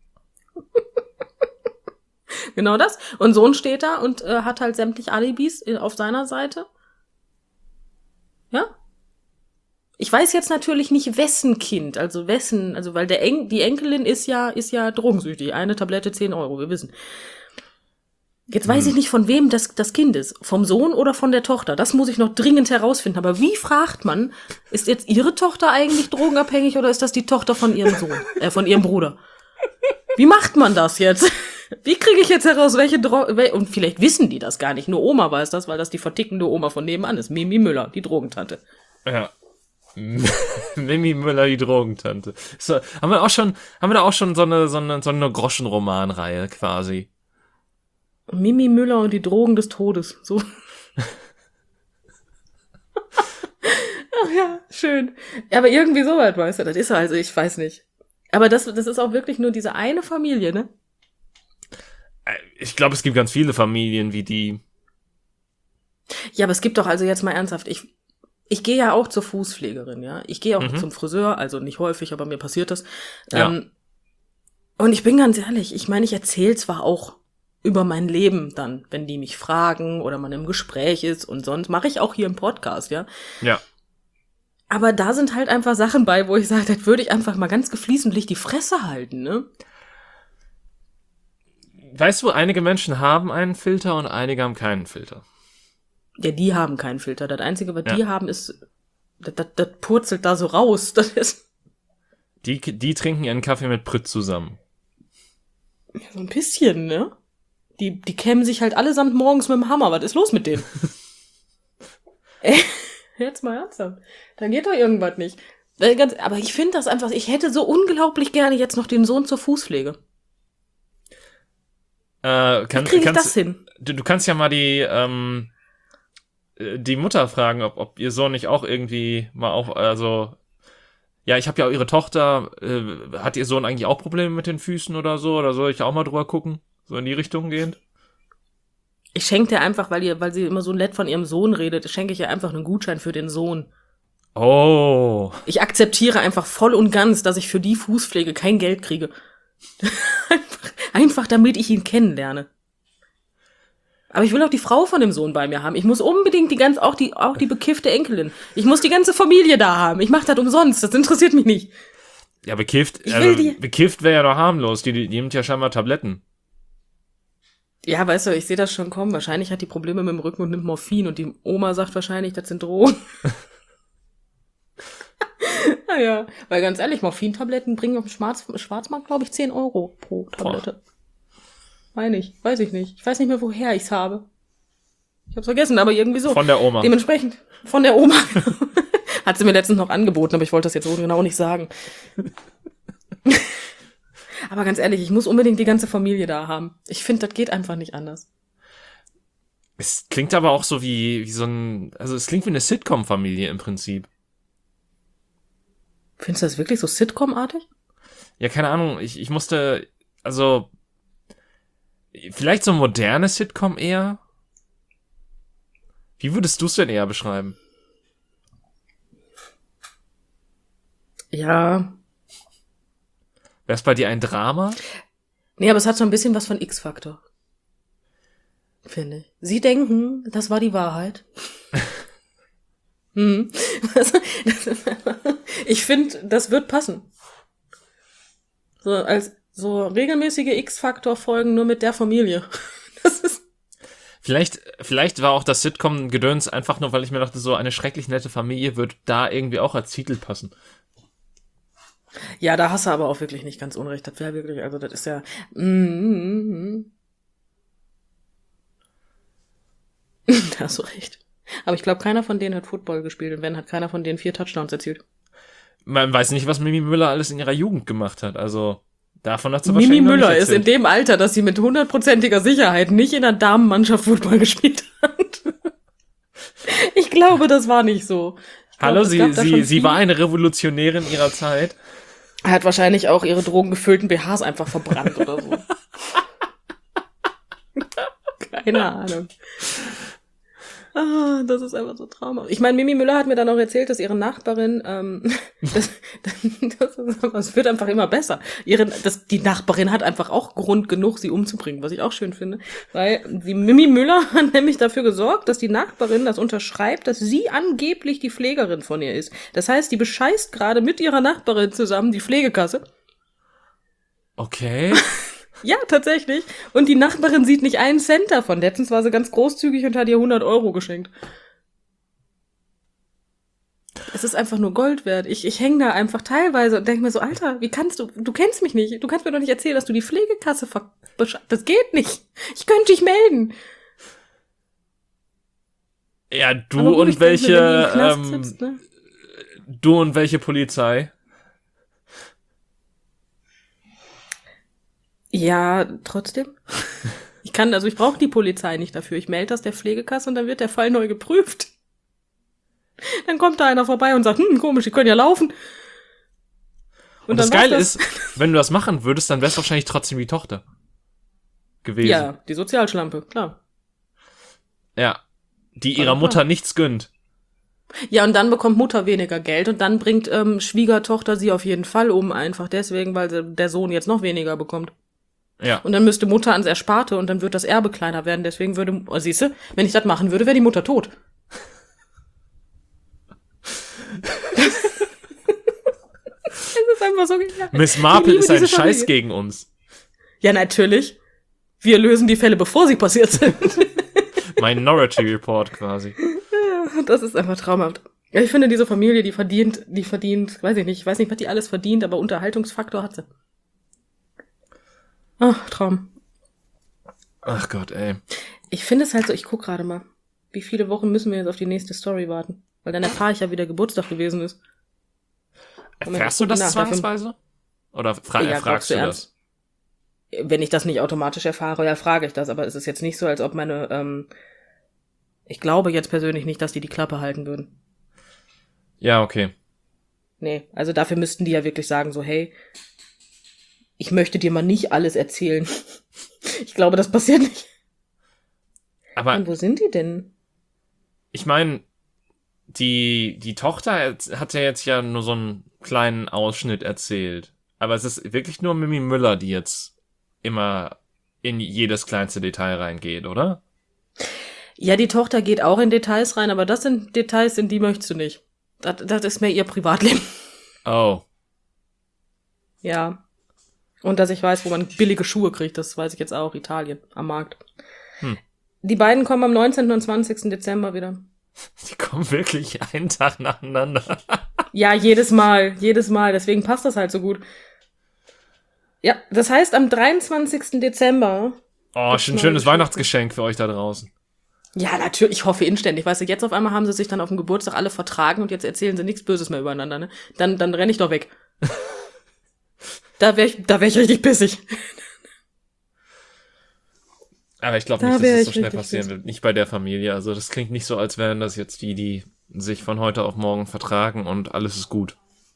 Genau das. Und Sohn steht da und hat halt sämtliche Alibis auf seiner Seite. Ja. Ich weiß jetzt natürlich nicht, wessen Kind, weil die Enkelin ist ja drogensüchtig. Eine Tablette 10 €, wir wissen. Jetzt weiß ich nicht, von wem das Kind ist. Vom Sohn oder von der Tochter. Das muss ich noch dringend herausfinden. Aber wie fragt man, ist jetzt ihre Tochter eigentlich drogenabhängig oder ist das die Tochter von ihrem Sohn, von ihrem Bruder? Wie macht man das jetzt? Wie kriege ich jetzt heraus, und vielleicht wissen die das gar nicht. Nur Oma weiß das, weil das die vertickende Oma von nebenan ist. Mimi Müller, die Drogentante. Ja. Mimi Müller, die Drogentante. So, haben wir da auch schon so eine Groschenromanreihe quasi. Mimi Müller und die Drogen des Todes. So. Ach ja, schön. Aber irgendwie so weit, weißt du, das ist also, ich weiß nicht. Aber das ist auch wirklich nur diese eine Familie, ne? Ich glaube, es gibt ganz viele Familien wie die. Ja, aber es gibt doch also jetzt mal ernsthaft, ich gehe ja auch zur Fußpflegerin, ja. Ich gehe auch zum Friseur, also nicht häufig, aber mir passiert das. Ja. Und ich bin ganz ehrlich, ich meine, ich erzähle zwar auch über mein Leben dann, wenn die mich fragen oder man im Gespräch ist und sonst mache ich auch hier im Podcast, ja. Ja. Aber da sind halt einfach Sachen bei, wo ich sage, das würde ich einfach mal ganz geflissentlich die Fresse halten, ne? Weißt du, einige Menschen haben einen Filter und einige haben keinen Filter. Ja, die haben keinen Filter. Das Einzige, was die haben, ist, das purzelt da so raus. Das ist. Die trinken ihren Kaffee mit Pritt zusammen. Ja, so ein bisschen, ne? Die kämmen sich halt allesamt morgens mit dem Hammer. Was ist los mit denen? Jetzt mal ernsthaft. Da geht doch irgendwas nicht. Aber ich finde das einfach, ich hätte so unglaublich gerne jetzt noch den Sohn zur Fußpflege. Wie kriege ich das hin? Du kannst ja mal die Mutter fragen, ob ihr Sohn nicht auch irgendwie mal ja, ich habe ja auch ihre Tochter, hat ihr Sohn eigentlich auch Probleme mit den Füßen oder so? Oder soll ich auch mal drüber gucken? So in die Richtung gehend? Ich schenke dir einfach, weil sie immer so nett von ihrem Sohn redet, schenke ich ihr einfach einen Gutschein für den Sohn. Oh. Ich akzeptiere einfach voll und ganz, dass ich für die Fußpflege kein Geld kriege. einfach damit ich ihn kennenlerne. Aber ich will auch die Frau von dem Sohn bei mir haben. Ich muss unbedingt auch die bekiffte Enkelin. Ich muss die ganze Familie da haben. Ich mache das umsonst. Das interessiert mich nicht. Ja, bekifft wäre ja noch harmlos. Die nimmt ja scheinbar Tabletten. Ja, weißt du, ich sehe das schon kommen. Wahrscheinlich hat die Probleme mit dem Rücken und nimmt Morphin. Und die Oma sagt wahrscheinlich, das sind Drogen. Naja, weil ganz ehrlich, Morphintabletten bringen auf dem Schwarzmarkt, glaube ich, 10 Euro pro Tablette. Meine ich. Weiß ich nicht. Ich weiß nicht mehr, woher ich's habe. Ich hab's vergessen, aber irgendwie so. Von der Oma. Dementsprechend. Von der Oma. Hat sie mir letztens noch angeboten, aber ich wollte das jetzt so genau nicht sagen. Aber ganz ehrlich, ich muss unbedingt die ganze Familie da haben. Ich finde, das geht einfach nicht anders. Es klingt aber auch so wie so es klingt wie eine Sitcom-Familie im Prinzip. Findest du das wirklich so Sitcom-artig? Ja, keine Ahnung. Ich musste, vielleicht so ein modernes Sitcom eher? Wie würdest du es denn eher beschreiben? Ja. Wäre es bei dir ein Drama? Nee, aber es hat so ein bisschen was von X-Faktor. Finde ich. Sie denken, das war die Wahrheit. Ich finde, das wird passen. So als so regelmäßige X-Faktor-Folgen nur mit der Familie. Das ist Vielleicht war auch das Sitcom-Gedöns einfach nur, weil ich mir dachte, so eine schrecklich nette Familie wird da irgendwie auch als Titel passen. Ja, da hast du aber auch wirklich nicht ganz unrecht. Das wäre wirklich, also das ist ja. Da hast du recht. Aber ich glaube, keiner von denen hat Football gespielt und wenn, hat keiner von denen 4 Touchdowns erzielt. Man weiß nicht, was Mimi Müller alles in ihrer Jugend gemacht hat. Also davon hat sie wahrscheinlich Mimi noch nicht Müller ist erzählt. in dem Alter, dass sie mit 100%iger Sicherheit nicht in der Damenmannschaft Football gespielt hat. Ich glaube, das war nicht so. Hallo, sie war eine Revolutionärin ihrer Zeit. Er hat wahrscheinlich auch ihre drogengefüllten BHs einfach verbrannt oder so. Keine Ahnung. Das ist einfach so traumhaft. Ich meine, Mimi Müller hat mir dann auch erzählt, dass ihre Nachbarin, es wird einfach immer besser. Die Nachbarin hat einfach auch Grund genug, sie umzubringen, was ich auch schön finde. Weil die Mimi Müller hat nämlich dafür gesorgt, dass die Nachbarin das unterschreibt, dass sie angeblich die Pflegerin von ihr ist. Das heißt, die bescheißt gerade mit ihrer Nachbarin zusammen die Pflegekasse. Okay. Ja, tatsächlich. Und die Nachbarin sieht nicht einen Cent davon. Letztens war sie ganz großzügig und hat ihr 100 Euro geschenkt. Es ist einfach nur Gold wert. Ich hänge da einfach teilweise und denke mir so, Alter, wie kannst du kennst mich nicht. Du kannst mir doch nicht erzählen, dass du die Pflegekasse das geht nicht. Ich könnte dich melden. Ja, du und welche Polizei? Ja, trotzdem. Ich brauche die Polizei nicht dafür. Ich melde das der Pflegekasse und dann wird der Fall neu geprüft. Dann kommt da einer vorbei und sagt, komisch, die können ja laufen. Und das Geile ist, wenn du das machen würdest, dann wär's wahrscheinlich trotzdem die Tochter gewesen. Ja, die Sozialschlampe, klar. Ja, die ihrer Mutter nichts gönnt. Ja, und dann bekommt Mutter weniger Geld und dann bringt Schwiegertochter sie auf jeden Fall um, einfach deswegen, weil der Sohn jetzt noch weniger bekommt. Ja. Und dann müsste Mutter ans Ersparte und dann wird das Erbe kleiner werden. Deswegen siehste, wenn ich das machen würde, wäre die Mutter tot. Es ist einfach so genial. Miss Marple ist ein Scheiß gegen uns. Ja, natürlich. Wir lösen die Fälle, bevor sie passiert sind. Minority Report quasi. Ja, das ist einfach traumhaft. Ja, ich finde, diese Familie, die verdient, weiß ich nicht, was die alles verdient, aber Unterhaltungsfaktor hat sie. Ach, Traum. Ach Gott, ey. Ich finde es halt so, ich guck gerade mal, wie viele Wochen müssen wir jetzt auf die nächste Story warten? Weil dann erfahre ich ja, wie der Geburtstag gewesen ist. Erfährst du das zwangsweise? Oder fragst du das? Wenn ich das nicht automatisch erfahre, ja, frage ich das. Aber es ist jetzt nicht so, als ob ich glaube jetzt persönlich nicht, dass die Klappe halten würden. Ja, okay. Nee, also dafür müssten die ja wirklich sagen so, hey, ich möchte dir mal nicht alles erzählen. Ich glaube, das passiert nicht. Aber und wo sind die denn? Ich meine, die Tochter hat ja jetzt ja nur so einen kleinen Ausschnitt erzählt. Aber es ist wirklich nur Mimi Müller, die jetzt immer in jedes kleinste Detail reingeht, oder? Ja, die Tochter geht auch in Details rein, aber das sind Details, in die möchtest du nicht. Das ist mehr ihr Privatleben. Oh. Ja. Und dass ich weiß, wo man billige Schuhe kriegt, das weiß ich jetzt auch. Italien, am Markt. Die beiden kommen am 19. und 20. Dezember wieder. Die kommen wirklich einen Tag nacheinander. Ja, jedes Mal. Deswegen passt das halt so gut. Ja, das heißt, am 23. Dezember... Oh, schon ein schönes Weihnachtsgeschenk für euch da draußen. Ja, natürlich. Ich hoffe inständig. Weißt du, jetzt auf einmal haben sie sich dann auf dem Geburtstag alle vertragen und jetzt erzählen sie nichts Böses mehr übereinander, ne? Dann renn ich doch weg. Da wär ich richtig pissig. Aber ich glaube nicht, dass das so schnell passieren wird. Nicht bei der Familie. Also das klingt nicht so, als wären das jetzt die sich von heute auf morgen vertragen und alles ist gut.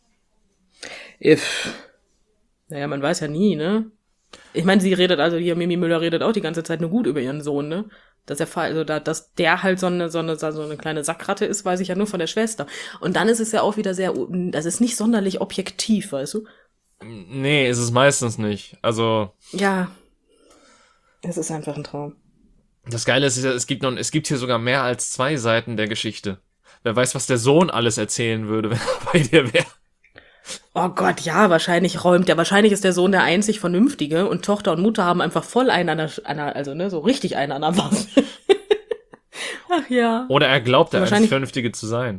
Naja, man weiß ja nie, ne? Ich meine, Mimi Müller redet auch die ganze Zeit nur gut über ihren Sohn, ne? Dass dass der halt so eine kleine Sackratte ist, weiß ich ja nur von der Schwester. Und dann ist es ja auch wieder das ist nicht sonderlich objektiv, weißt du? Nee, ist es meistens nicht. Also. Ja. Es ist einfach ein Traum. Das Geile ist, es gibt hier sogar mehr als 2 Seiten der Geschichte. Wer weiß, was der Sohn alles erzählen würde, wenn er bei dir wäre. Oh Gott, ja, wahrscheinlich ist der Sohn der einzig Vernünftige und Tochter und Mutter haben einfach voll so richtig einen an der Waffe. Ach ja. Oder er glaubt, der einzig Vernünftige zu sein.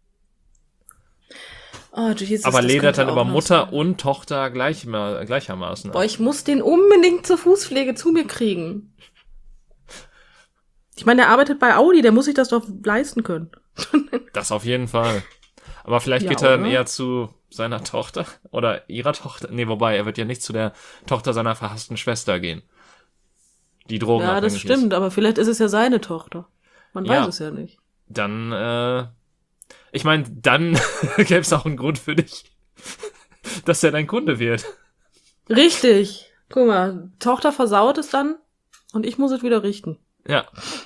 Oh, Jesus, aber ledert dann über Mutter und Tochter gleichermaßen. Boah, ich muss den unbedingt zur Fußpflege zu mir kriegen. Ich meine, der arbeitet bei Audi, der muss sich das doch leisten können. Das auf jeden Fall. Aber vielleicht geht er dann eher zu seiner Tochter oder ihrer Tochter. Nee, wobei, er wird ja nicht zu der Tochter seiner verhassten Schwester gehen. Die drogenabhängig ist. Ja, das stimmt, aber vielleicht ist es ja seine Tochter. Man weiß es ja nicht. Dann, ich meine, dann gäbe es auch einen Grund für dich, dass er dein Kunde wird. Richtig. Guck mal, Tochter versaut es dann und ich muss es wieder richten. Ja.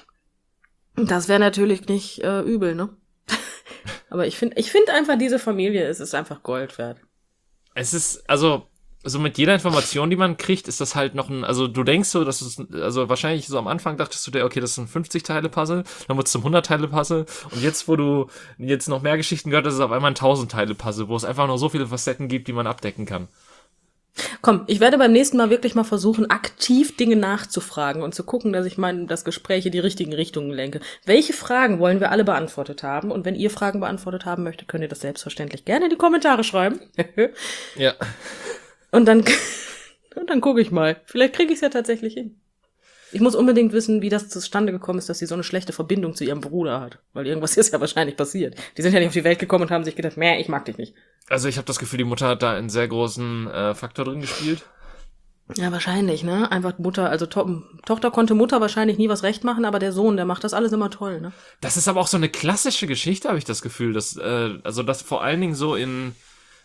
Das wäre natürlich nicht übel, ne? Aber ich finde einfach, diese Familie ist einfach Gold wert. Es ist, also mit jeder Information, die man kriegt, ist das halt noch also du denkst so, dass es, also wahrscheinlich so am Anfang dachtest du dir, okay, das ist ein 50-Teile-Puzzle, dann wird es zum 100-Teile-Puzzle und jetzt, wo du jetzt noch mehr Geschichten gehört, ist es auf einmal ein 1000-Teile-Puzzle, wo es einfach noch so viele Facetten gibt, die man abdecken kann. Komm, ich werde beim nächsten Mal wirklich mal versuchen, aktiv Dinge nachzufragen und zu gucken, dass ich das Gespräch in die richtigen Richtungen lenke. Welche Fragen wollen wir alle beantwortet haben? Und wenn ihr Fragen beantwortet haben möchtet, könnt ihr das selbstverständlich gerne in die Kommentare schreiben. Ja. Und dann gucke ich mal. Vielleicht kriege ich es ja tatsächlich hin. Ich muss unbedingt wissen, wie das zustande gekommen ist, dass sie so eine schlechte Verbindung zu ihrem Bruder hat. Weil irgendwas ist ja wahrscheinlich passiert. Die sind ja nicht auf die Welt gekommen und haben sich gedacht, ich mag dich nicht. Also ich habe das Gefühl, die Mutter hat da einen sehr großen Faktor drin gespielt. Ja, wahrscheinlich, ne? Einfach Mutter, also Tochter konnte Mutter wahrscheinlich nie was recht machen, aber der Sohn, der macht das alles immer toll, ne? Das ist aber auch so eine klassische Geschichte, habe ich das Gefühl. Dass, das vor allen Dingen so in,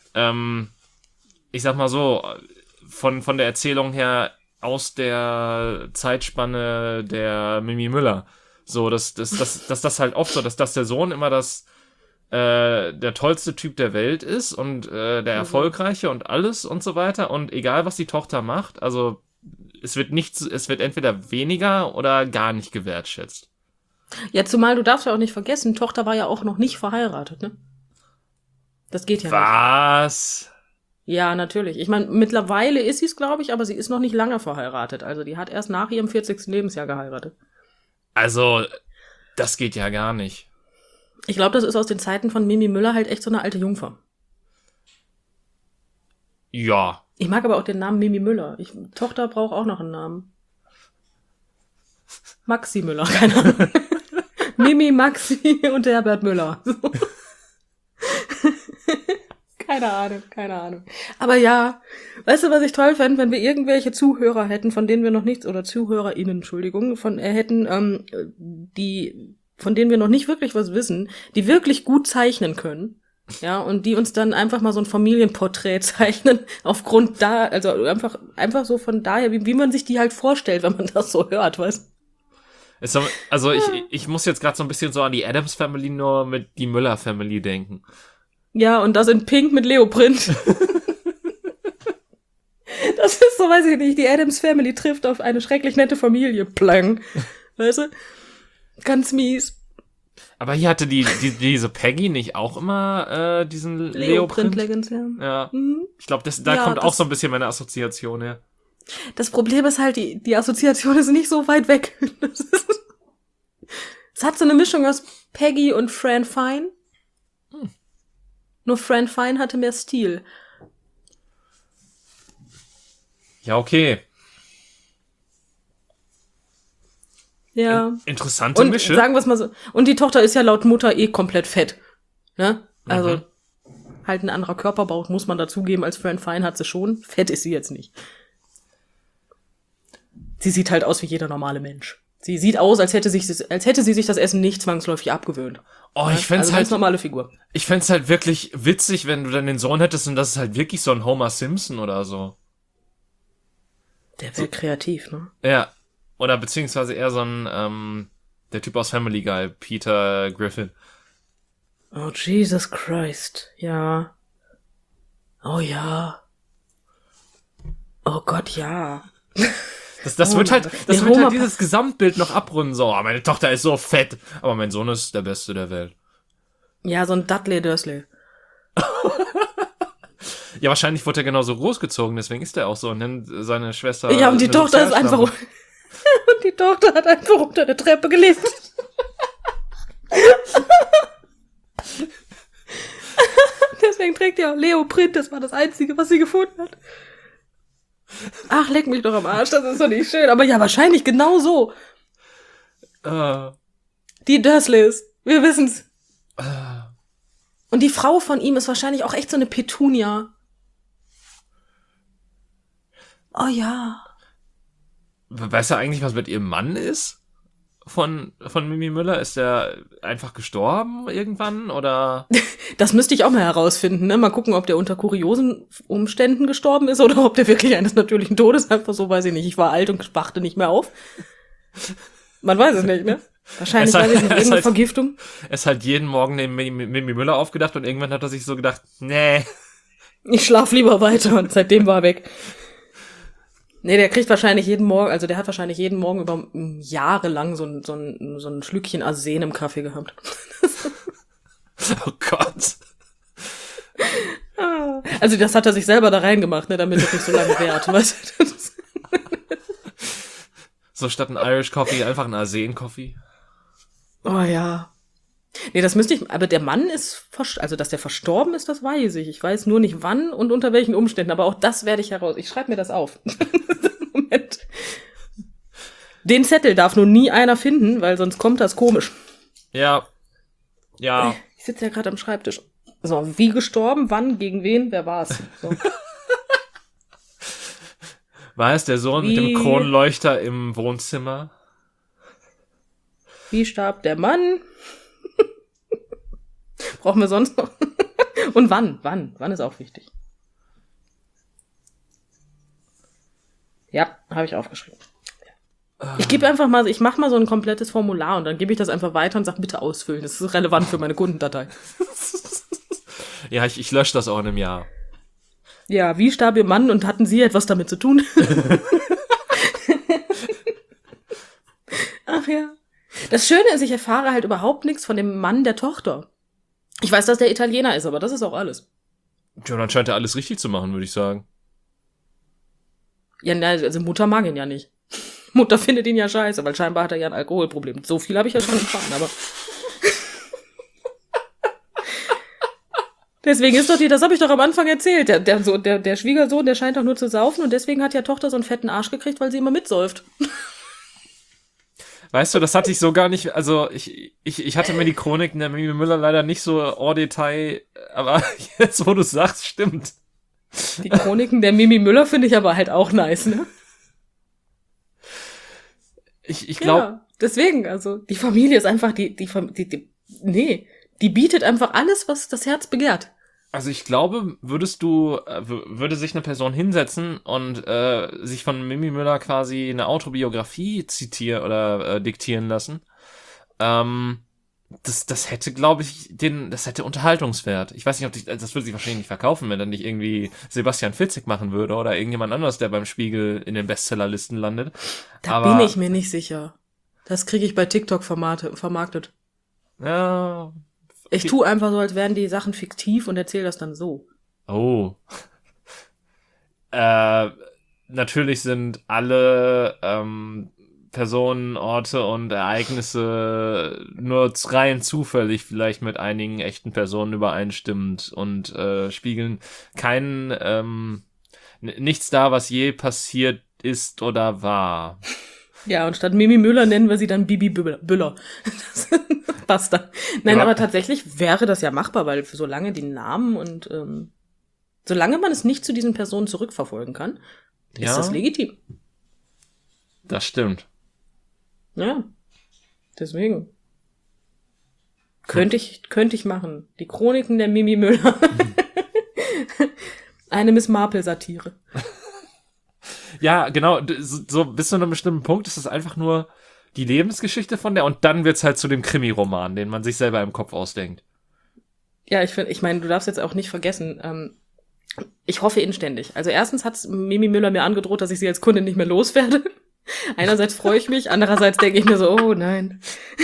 ich sag mal so, von der Erzählung her aus der Zeitspanne der Mimi Müller. So, dass das halt oft so, dass das der Sohn immer der tollste Typ der Welt ist und der Erfolgreiche und alles und so weiter. Und egal, was die Tochter macht, also es wird entweder weniger oder gar nicht gewertschätzt. Ja, zumal du darfst ja auch nicht vergessen, Tochter war ja auch noch nicht verheiratet, ne? Das geht ja nicht. Was? Ja, natürlich. Ich meine, mittlerweile ist sie es, glaube ich, aber sie ist noch nicht lange verheiratet. Also die hat erst nach ihrem 40. Lebensjahr geheiratet. Also, das geht ja gar nicht. Ich glaube, das ist aus den Zeiten von Mimi Müller halt echt so eine alte Jungfer. Ja. Ich mag aber auch den Namen Mimi Müller. Tochter braucht auch noch einen Namen. Maxi Müller, keine Ahnung. Mimi, Maxi und Herbert Müller. So. Keine Ahnung. Aber ja, weißt du, was ich toll fände, wenn wir irgendwelche Zuhörer hätten, von denen wir noch nichts, oder ZuhörerInnen, Entschuldigung, von denen wir noch nicht wirklich was wissen, die wirklich gut zeichnen können. Ja, und die uns dann einfach mal so ein Familienporträt zeichnen, also einfach so von daher, wie man sich die halt vorstellt, wenn man das so hört, weißt du? Also ich muss jetzt gerade so ein bisschen so an die Addams Family nur mit die Müller Family denken. Ja, und das in Pink mit Leoprint. Das ist so, weiß ich nicht, die Addams Family trifft auf eine schrecklich nette Familie. Plang. Weißt du? Ganz mies. Aber hier hatte diese Peggy nicht auch immer diesen Leoprint? Legends, ja. Ja. Mhm. Ich glaube, da kommt auch so ein bisschen meine Assoziation her. Das Problem ist halt, die Assoziation ist nicht so weit weg. Es hat so eine Mischung aus Peggy und Fran Fine. Nur Fran Fine hatte mehr Stil. Ja, okay. Ja. Interessante Und Mische. sagen wir es mal so. Und die Tochter ist ja laut Mutter komplett fett. Ne? Also halt ein anderer Körperbau, muss man dazugeben. Als Fran Fine hat sie schon. Fett ist sie jetzt nicht. Sie sieht halt aus wie jeder normale Mensch. Sie sieht aus, als hätte sie sich das Essen nicht zwangsläufig abgewöhnt. Oh, ich fänd's also halt ganz normale Figur. Ich fänd's halt wirklich witzig, wenn du dann den Sohn hättest und das ist halt wirklich so ein Homer Simpson oder so. Der wäre kreativ, ne? Ja. Oder beziehungsweise eher so ein, der Typ aus Family Guy, Peter Griffin. Oh, Jesus Christ. Ja. Oh ja. Oh Gott, ja. Das wird halt dieses Gesamtbild noch abrunden. So, oh, meine Tochter ist so fett, aber mein Sohn ist der Beste der Welt. Ja, so ein Dudley Dursley. Ja, wahrscheinlich wurde er genauso großgezogen, deswegen ist er auch so und nennt seine Schwester. Ja, und die Tochter ist einfach. Und die Tochter hat einfach unter der Treppe gelebt. Deswegen trägt die auch Leoprint, das war das Einzige, was sie gefunden hat. Ach, leck mich doch am Arsch, das ist doch nicht schön. Aber ja, wahrscheinlich genau so. Die Dursleys, wir wissen's. Und die Frau von ihm ist wahrscheinlich auch echt so eine Petunia. Oh ja. Weißt du eigentlich, was mit ihrem Mann ist? Von Mimi Müller? Ist der einfach gestorben irgendwann, oder? Das müsste ich auch mal herausfinden, ne? Mal gucken, ob der unter kuriosen Umständen gestorben ist oder ob der wirklich eines natürlichen Todes einfach so, weiß ich nicht. Ich war alt und wachte nicht mehr auf. Man weiß es nicht, ne? Wahrscheinlich weiß ich nicht, irgendeine Vergiftung. Er ist halt jeden Morgen neben Mimi Müller aufgedacht und irgendwann hat er sich so gedacht, nee. Ich schlaf lieber weiter und seitdem war er weg. Nee, der kriegt wahrscheinlich jeden Morgen, also der hat wahrscheinlich jeden Morgen über jahrelang so ein Schlückchen Arsen im Kaffee gehabt. Oh Gott. Also das hat er sich selber da reingemacht, ne, damit er nicht so lange währt, weißt du? So statt ein Irish Coffee einfach ein Arsen Coffee. Oh ja. Nee, das müsste ich, aber der Mann ist, also dass der verstorben ist, das weiß ich. Ich weiß nur nicht wann und unter welchen Umständen, aber auch das werde ich heraus. Ich schreibe mir das auf. Moment. Den Zettel darf nur nie einer finden, weil sonst kommt das komisch. Ja. Ja. Ich sitze ja gerade am Schreibtisch. So, wie gestorben, wann, gegen wen, wer war's? So. War es der Sohn mit dem Kronleuchter im Wohnzimmer? Wie starb der Mann? Brauchen wir sonst noch? Und wann? Wann ist auch wichtig. Ja, habe ich aufgeschrieben. Ich mache mal so ein komplettes Formular und dann gebe ich das einfach weiter und sage, bitte ausfüllen. Das ist relevant für meine Kundendatei. Ja, ich lösche das auch in einem Jahr. Ja, wie starb Ihr Mann und hatten Sie etwas damit zu tun? Ach ja. Das Schöne ist, ich erfahre halt überhaupt nichts von dem Mann der Tochter. Ich weiß, dass der Italiener ist, aber das ist auch alles. Ja, dann scheint er alles richtig zu machen, würde ich sagen. Ja, also Mutter mag ihn ja nicht. Mutter findet ihn ja scheiße, weil scheinbar hat er ja ein Alkoholproblem. So viel habe ich ja schon erfahren, aber... Deswegen ist doch das habe ich doch am Anfang erzählt. Der Schwiegersohn, der scheint doch nur zu saufen und deswegen hat ja Tochter so einen fetten Arsch gekriegt, weil sie immer mitsäuft. Weißt du, das hatte ich so gar nicht, also ich hatte mir die Chroniken der Mimi Müller leider nicht so en Detail aber jetzt, wo du sagst, stimmt. Die Chroniken der Mimi Müller finde ich aber halt auch nice, ne? Ich glaube. Ja, deswegen, also, die Familie ist einfach die bietet einfach alles, was das Herz begehrt. Also ich glaube, würde sich eine Person hinsetzen und sich von Mimi Müller quasi eine Autobiografie zitieren oder diktieren lassen, das hätte, glaube ich, das hätte Unterhaltungswert. Ich weiß nicht, das würde sich wahrscheinlich nicht verkaufen, wenn dann nicht irgendwie Sebastian Fitzek machen würde oder irgendjemand anderes, der beim Spiegel in den Bestsellerlisten landet. Da bin ich mir nicht sicher. Das kriege ich bei TikTok vermarktet. Ja. Ich tue einfach so, als wären die Sachen fiktiv und erzähle das dann so. Oh. Natürlich sind alle Personen, Orte und Ereignisse nur rein zufällig vielleicht mit einigen echten Personen übereinstimmend und spiegeln nichts da, was je passiert ist oder war. Ja, und statt Mimi Müller nennen wir sie dann Bibi Büller. Das passt dann. Nein, aber tatsächlich wäre das ja machbar, weil solange die Namen und solange man es nicht zu diesen Personen zurückverfolgen kann, ist das legitim. Das stimmt. Ja, deswegen. Könnte ich machen. Die Chroniken der Mimi Müller. Eine Miss Marple-Satire. Ja, genau. So bis zu einem bestimmten Punkt ist es einfach nur die Lebensgeschichte von der und dann wird's halt zu dem Krimi-Roman, den man sich selber im Kopf ausdenkt. Ja, ich meine, du darfst jetzt auch nicht vergessen, ich hoffe inständig. Also erstens hat Mimi Müller mir angedroht, dass ich sie als Kundin nicht mehr loswerde. Einerseits freue ich mich, andererseits denke ich mir so, oh nein.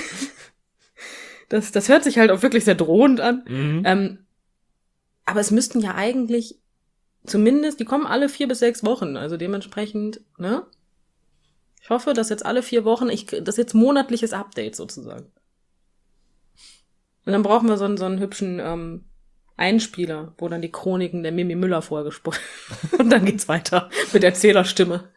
Das hört sich halt auch wirklich sehr drohend an. Mhm. Aber es müssten ja eigentlich zumindest, die kommen alle 4 bis 6 Wochen, also dementsprechend, ne? Ich hoffe, dass jetzt alle 4 Wochen, das ist jetzt monatliches Update sozusagen. Und dann brauchen wir so einen hübschen Einspieler, wo dann die Chroniken der Mimi Müller vorgesprochen. Und dann geht's weiter mit Erzählerstimme.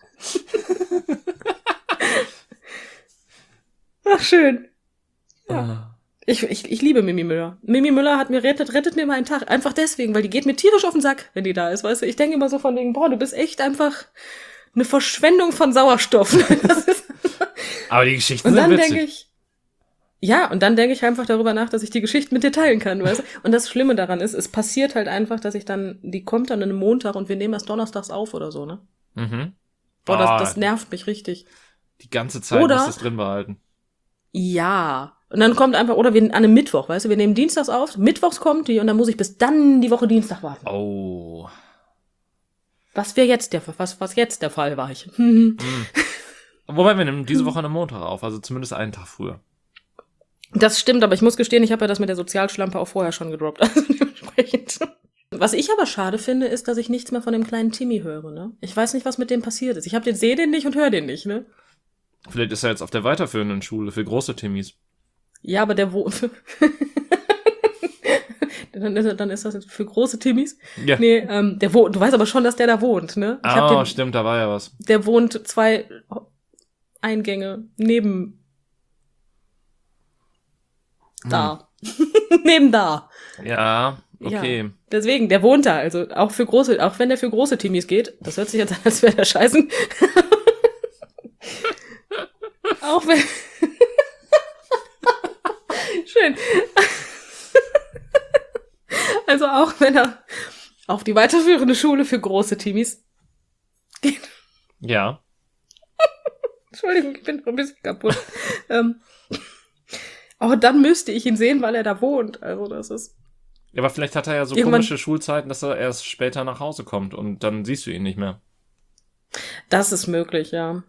Ach, schön. Ja. Ich liebe Mimi Müller. Mimi Müller rettet mir mal einen Tag. Einfach deswegen, weil die geht mir tierisch auf den Sack, wenn die da ist, weißt du. Ich denke immer so von wegen, boah, du bist echt einfach eine Verschwendung von Sauerstoff. Aber die Geschichten sind witzig. Und dann denke ich einfach darüber nach, dass ich die Geschichten mit dir teilen kann, weißt du. Und das Schlimme daran ist, es passiert halt einfach, dass die kommt dann an einem Montag und wir nehmen erst donnerstags auf oder so, ne? Mhm. Boah, das nervt mich richtig. Die ganze Zeit musst du es drin behalten. Ja. Und dann kommt einfach, oder wir an einem Mittwoch, weißt du, wir nehmen dienstags auf, mittwochs kommt die und dann muss ich bis dann die Woche Dienstag warten. Oh. Was jetzt der Fall war ich. Wobei wir nehmen diese Woche am Montag auf, also zumindest einen Tag früher. Das stimmt, aber ich muss gestehen, ich habe ja das mit der Sozialschlampe auch vorher schon gedroppt. Also dementsprechend. Was ich aber schade finde, ist, dass ich nichts mehr von dem kleinen Timmy höre, ne? Ich weiß nicht, was mit dem passiert ist. Sehe den nicht und höre den nicht, ne? Vielleicht ist er jetzt auf der weiterführenden Schule für große Timmys. Ja, aber der wohnt. Dann ist das jetzt für große Timmys. Ja. Nee, der wohnt. Du weißt aber schon, dass der da wohnt, ne? Stimmt, da war ja was. Der wohnt 2 Eingänge neben da. Neben da. Ja, okay. Ja, deswegen, der wohnt da. Also auch wenn der für große Timmys geht, das hört sich jetzt an, als wäre der scheißen. Auch wenn. Schön. Also auch wenn er auf die weiterführende Schule für große Timmys geht. Ja. Entschuldigung, ich bin noch ein bisschen kaputt. Aber dann müsste ich ihn sehen, weil er da wohnt. Also das ist. Ja, aber vielleicht hat er ja so komische Schulzeiten, dass er erst später nach Hause kommt und dann siehst du ihn nicht mehr. Das ist möglich, ja.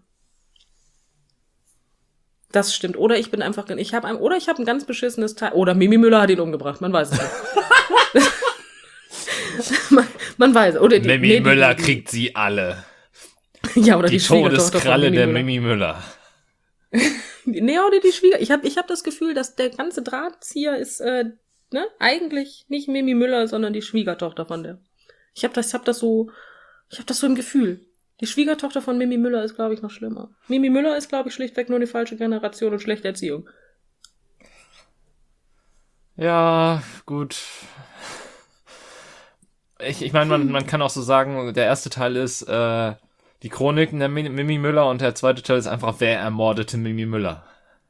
Das stimmt. Oder ich habe ein ganz beschissenes Teil. Oder Mimi Müller hat ihn umgebracht. Man weiß es nicht. man weiß es. Oder Mimi Müller kriegt sie alle. Ja, oder die Todeskralle der Mimi Müller. Nee, oder die Schwiegertochter. Ich hab das Gefühl, dass der ganze Drahtzieher ist, eigentlich nicht Mimi Müller, sondern die Schwiegertochter von der. Ich hab das so im Gefühl. Die Schwiegertochter von Mimi Müller ist, glaube ich, noch schlimmer. Mimi Müller ist, glaube ich, schlichtweg nur die falsche Generation und schlechte Erziehung. Ja, gut. Ich meine, man kann auch so sagen, der erste Teil ist die Chroniken der Mimi Müller und der zweite Teil ist einfach, wer ermordete Mimi Müller.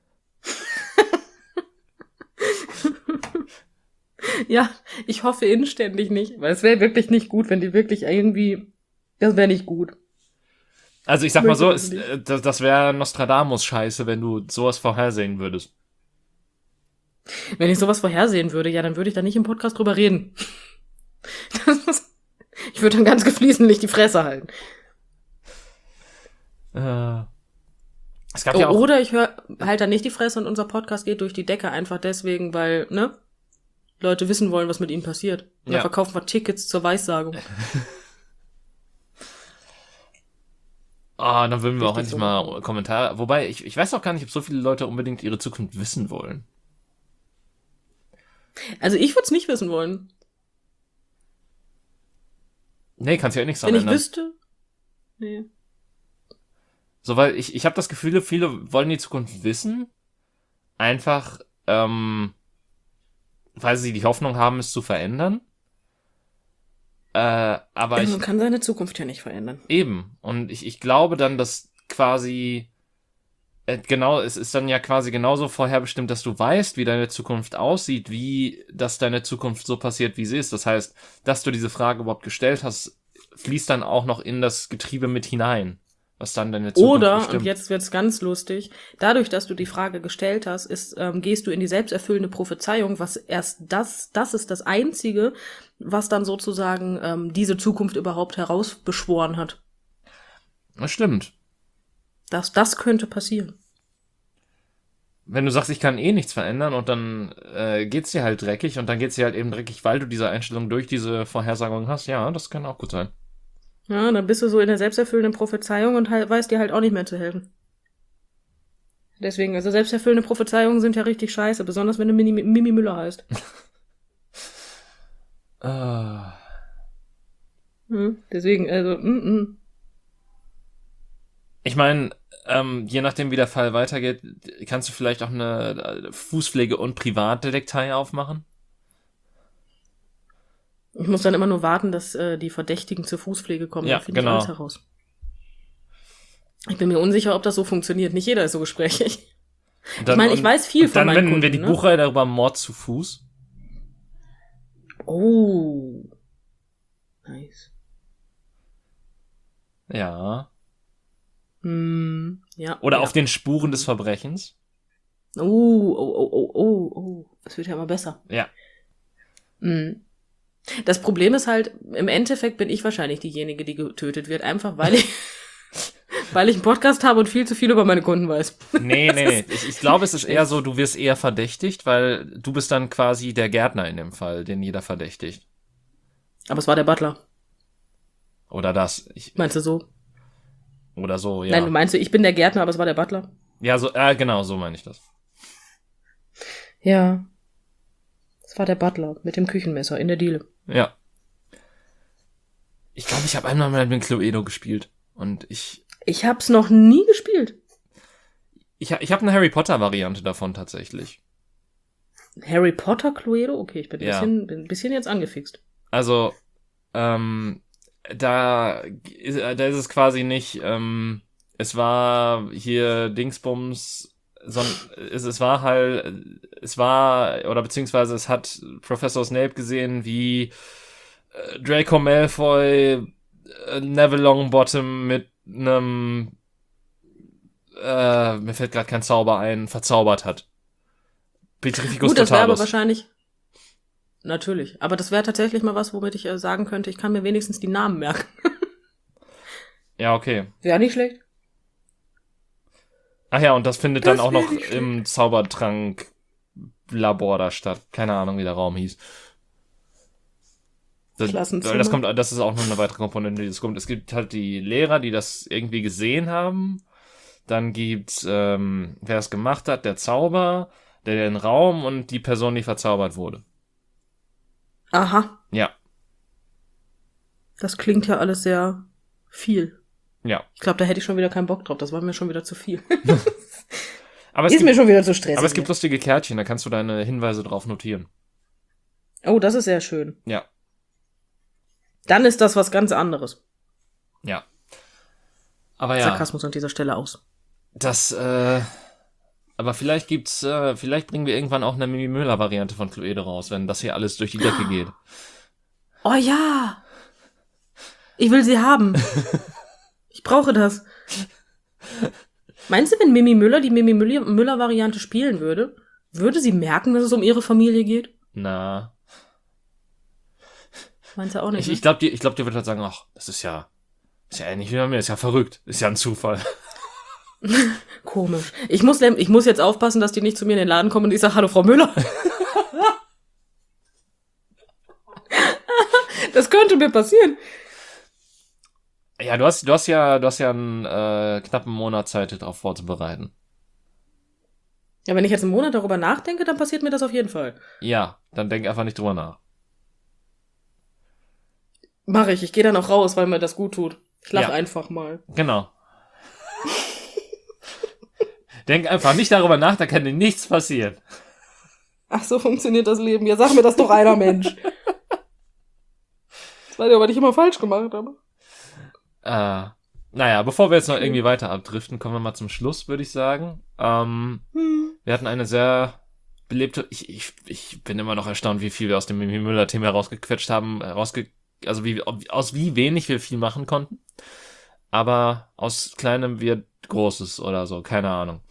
Ja, ich hoffe inständig nicht, weil es wäre wirklich nicht gut, wenn die wirklich irgendwie, das wäre nicht gut. Also ich sag mal so, das wäre Nostradamus-Scheiße, wenn du sowas vorhersehen würdest. Wenn ich sowas vorhersehen würde, ja, dann würde ich da nicht im Podcast drüber reden. Ich würde dann ganz geflissentlich die Fresse halten. Es gab ja auch, oder ich halt dann nicht die Fresse und unser Podcast geht durch die Decke einfach deswegen, weil, ne? Leute wissen wollen, was mit ihnen passiert. Und dann verkaufen wir Tickets zur Weissagung. Dann würden wir auch endlich mal Kommentare. Wobei, ich weiß auch gar nicht, ob so viele Leute unbedingt ihre Zukunft wissen wollen. Also ich würde es nicht wissen wollen. Nee, kannst ja eh nichts dran Wenn ich ändern. wüsste. Nee. So, weil ich habe das Gefühl, viele wollen die Zukunft wissen. Einfach, weil sie die Hoffnung haben, es zu verändern. Aber man kann seine Zukunft ja nicht verändern. Eben. Und ich glaube dann, dass quasi es ist dann ja quasi genauso vorherbestimmt, dass du weißt, wie deine Zukunft aussieht, wie dass deine Zukunft so passiert, wie sie ist. Das heißt, dass du diese Frage überhaupt gestellt hast, fließt dann auch noch in das Getriebe mit hinein, was dann deine Zukunft bestimmt. Und jetzt wird's ganz lustig, dadurch, dass du die Frage gestellt hast, gehst du in die selbsterfüllende Prophezeiung, was erst das ist das Einzige, was dann sozusagen diese Zukunft überhaupt herausbeschworen hat. Das stimmt. Das könnte passieren. Wenn du sagst, ich kann eh nichts verändern und dann geht's dir halt dreckig und dann geht's dir halt eben dreckig, weil du diese Einstellung durch diese Vorhersagung hast, ja, das kann auch gut sein. Ja, dann bist du so in der selbsterfüllenden Prophezeiung und weißt dir halt auch nicht mehr zu helfen. Deswegen, also selbsterfüllende Prophezeiungen sind ja richtig scheiße, besonders wenn du Mimi Müller heißt. Deswegen, also, Ich meine, je nachdem, wie der Fall weitergeht, kannst du vielleicht auch eine Fußpflege- und Privatdetektei aufmachen? Ich muss dann immer nur warten, dass die Verdächtigen zur Fußpflege kommen. Ja, dann finde genau. ich alles heraus. Ich bin mir unsicher, ob das so funktioniert. Nicht jeder ist so gesprächig. Ich meine, ich weiß viel von meinen Kunden. Dann wenden wir die Buchreihe darüber Mord zu Fuß. Oh. Nice. Ja. Ja. Oder auf den Spuren des Verbrechens. Oh. Das wird ja immer besser. Ja. Das Problem ist halt, im Endeffekt bin ich wahrscheinlich diejenige, die getötet wird. Einfach weil ich einen Podcast habe und viel zu viel über meine Kunden weiß. Nee. Ich glaube, es ist eher so, du wirst eher verdächtigt, weil du bist dann quasi der Gärtner in dem Fall, den jeder verdächtigt. Aber es war der Butler. Oder das. Meinst du so? Oder so, ja. Nein, du meinst, ich bin der Gärtner, aber es war der Butler? Ja, so, genau, so meine ich das. Ja. Es war der Butler mit dem Küchenmesser in der Diele. Ja. Ich glaube, ich habe einmal mal mit Cluedo gespielt. Und ich hab's noch nie gespielt. Ich habe eine Harry Potter Variante davon tatsächlich. Harry Potter Cluedo? Okay, ich bin ein Ja. bisschen jetzt angefixt. Also, da ist es quasi nicht, es war hier Dingsbums, beziehungsweise es hat Professor Snape gesehen, wie Draco Malfoy Neville Longbottom mit einem mir fällt gerade kein Zauber ein, verzaubert hat. Petrificus Gut, das wäre aber Totalus. wahrscheinlich natürlich. Aber das wäre tatsächlich mal was, womit ich sagen könnte, ich kann mir wenigstens die Namen merken. Ja, okay. Wäre nicht schlecht. Ach ja, und das findet dann auch noch im Zaubertrank-Labor da statt. Keine Ahnung, wie der Raum hieß. Das ist auch noch eine weitere Komponente, die das kommt. Es gibt halt die Lehrer, die das irgendwie gesehen haben. Dann gibt's, wer es gemacht hat, der Zauber, der den Raum und die Person, die verzaubert wurde. Aha. Ja. Das klingt ja alles sehr viel. Ja. Ich glaube, da hätte ich schon wieder keinen Bock drauf. Das war mir schon wieder zu viel. Mir schon wieder zu stressig. Aber es gibt lustige Kärtchen, da kannst du deine Hinweise drauf notieren. Oh, das ist sehr schön. Ja. Dann ist das was ganz anderes. Ja. Aber ja. Sarkasmus an dieser Stelle aus. Aber vielleicht bringen wir irgendwann auch eine Mimi Möller-Variante von Cluedo raus, wenn das hier alles durch die Decke geht. Oh ja! Ich will sie haben. Ich brauche das. Meinst du, wenn Mimi Müller die Mimi Müller-Variante spielen würde sie merken, dass es um ihre Familie geht? Na. Meinst du auch nicht? Ich glaube, die wird halt sagen, ach, das ist ja ähnlich wie bei mir, ist ja verrückt, ist ja ein Zufall. Komisch. Ich muss jetzt aufpassen, dass die nicht zu mir in den Laden kommen und ich sage, hallo Frau Müller. Das könnte mir passieren. Ja, du hast ja einen knappen Monat Zeit, darauf vorzubereiten. Ja, wenn ich jetzt einen Monat darüber nachdenke, dann passiert mir das auf jeden Fall. Ja, dann denk einfach nicht drüber nach. Mache ich. Ich gehe dann auch raus, weil mir das gut tut. Ich lache einfach mal. Genau. Denk einfach nicht darüber nach, da kann dir nichts passieren. Ach, so funktioniert das Leben. Ja, sag mir das doch einer, Mensch. Das weiß ich aber nicht immer falsch gemacht habe. Naja, bevor wir jetzt noch irgendwie weiter abdriften, kommen wir mal zum Schluss, würde ich sagen. Wir hatten eine sehr belebte... Ich bin immer noch erstaunt, wie viel wir aus dem Mimi Müller-Thema herausgequetscht haben. Aus wie wenig wir viel machen konnten. Aber aus kleinem wird Großes oder so, keine Ahnung.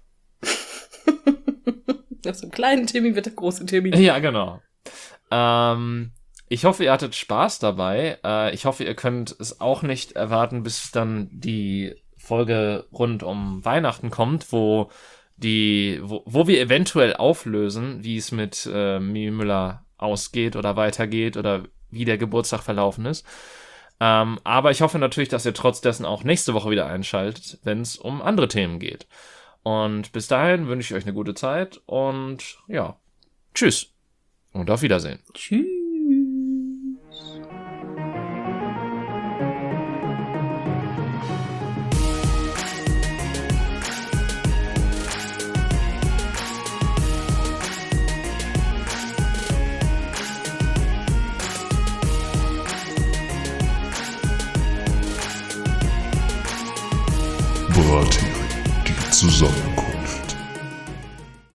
Aus dem kleinen Timmy wird der große Timmy. Ja, genau. Ich hoffe, ihr hattet Spaß dabei. Ich hoffe, ihr könnt es auch nicht erwarten, bis dann die Folge rund um Weihnachten kommt, wo wir eventuell auflösen, wie es mit Mimi Müller ausgeht oder weitergeht oder wie der Geburtstag verlaufen ist. Aber ich hoffe natürlich, dass ihr trotz dessen auch nächste Woche wieder einschaltet, wenn es um andere Themen geht. Und bis dahin wünsche ich euch eine gute Zeit und ja, tschüss und auf Wiedersehen. Tschüss. Brathering, die Zusammenkunft.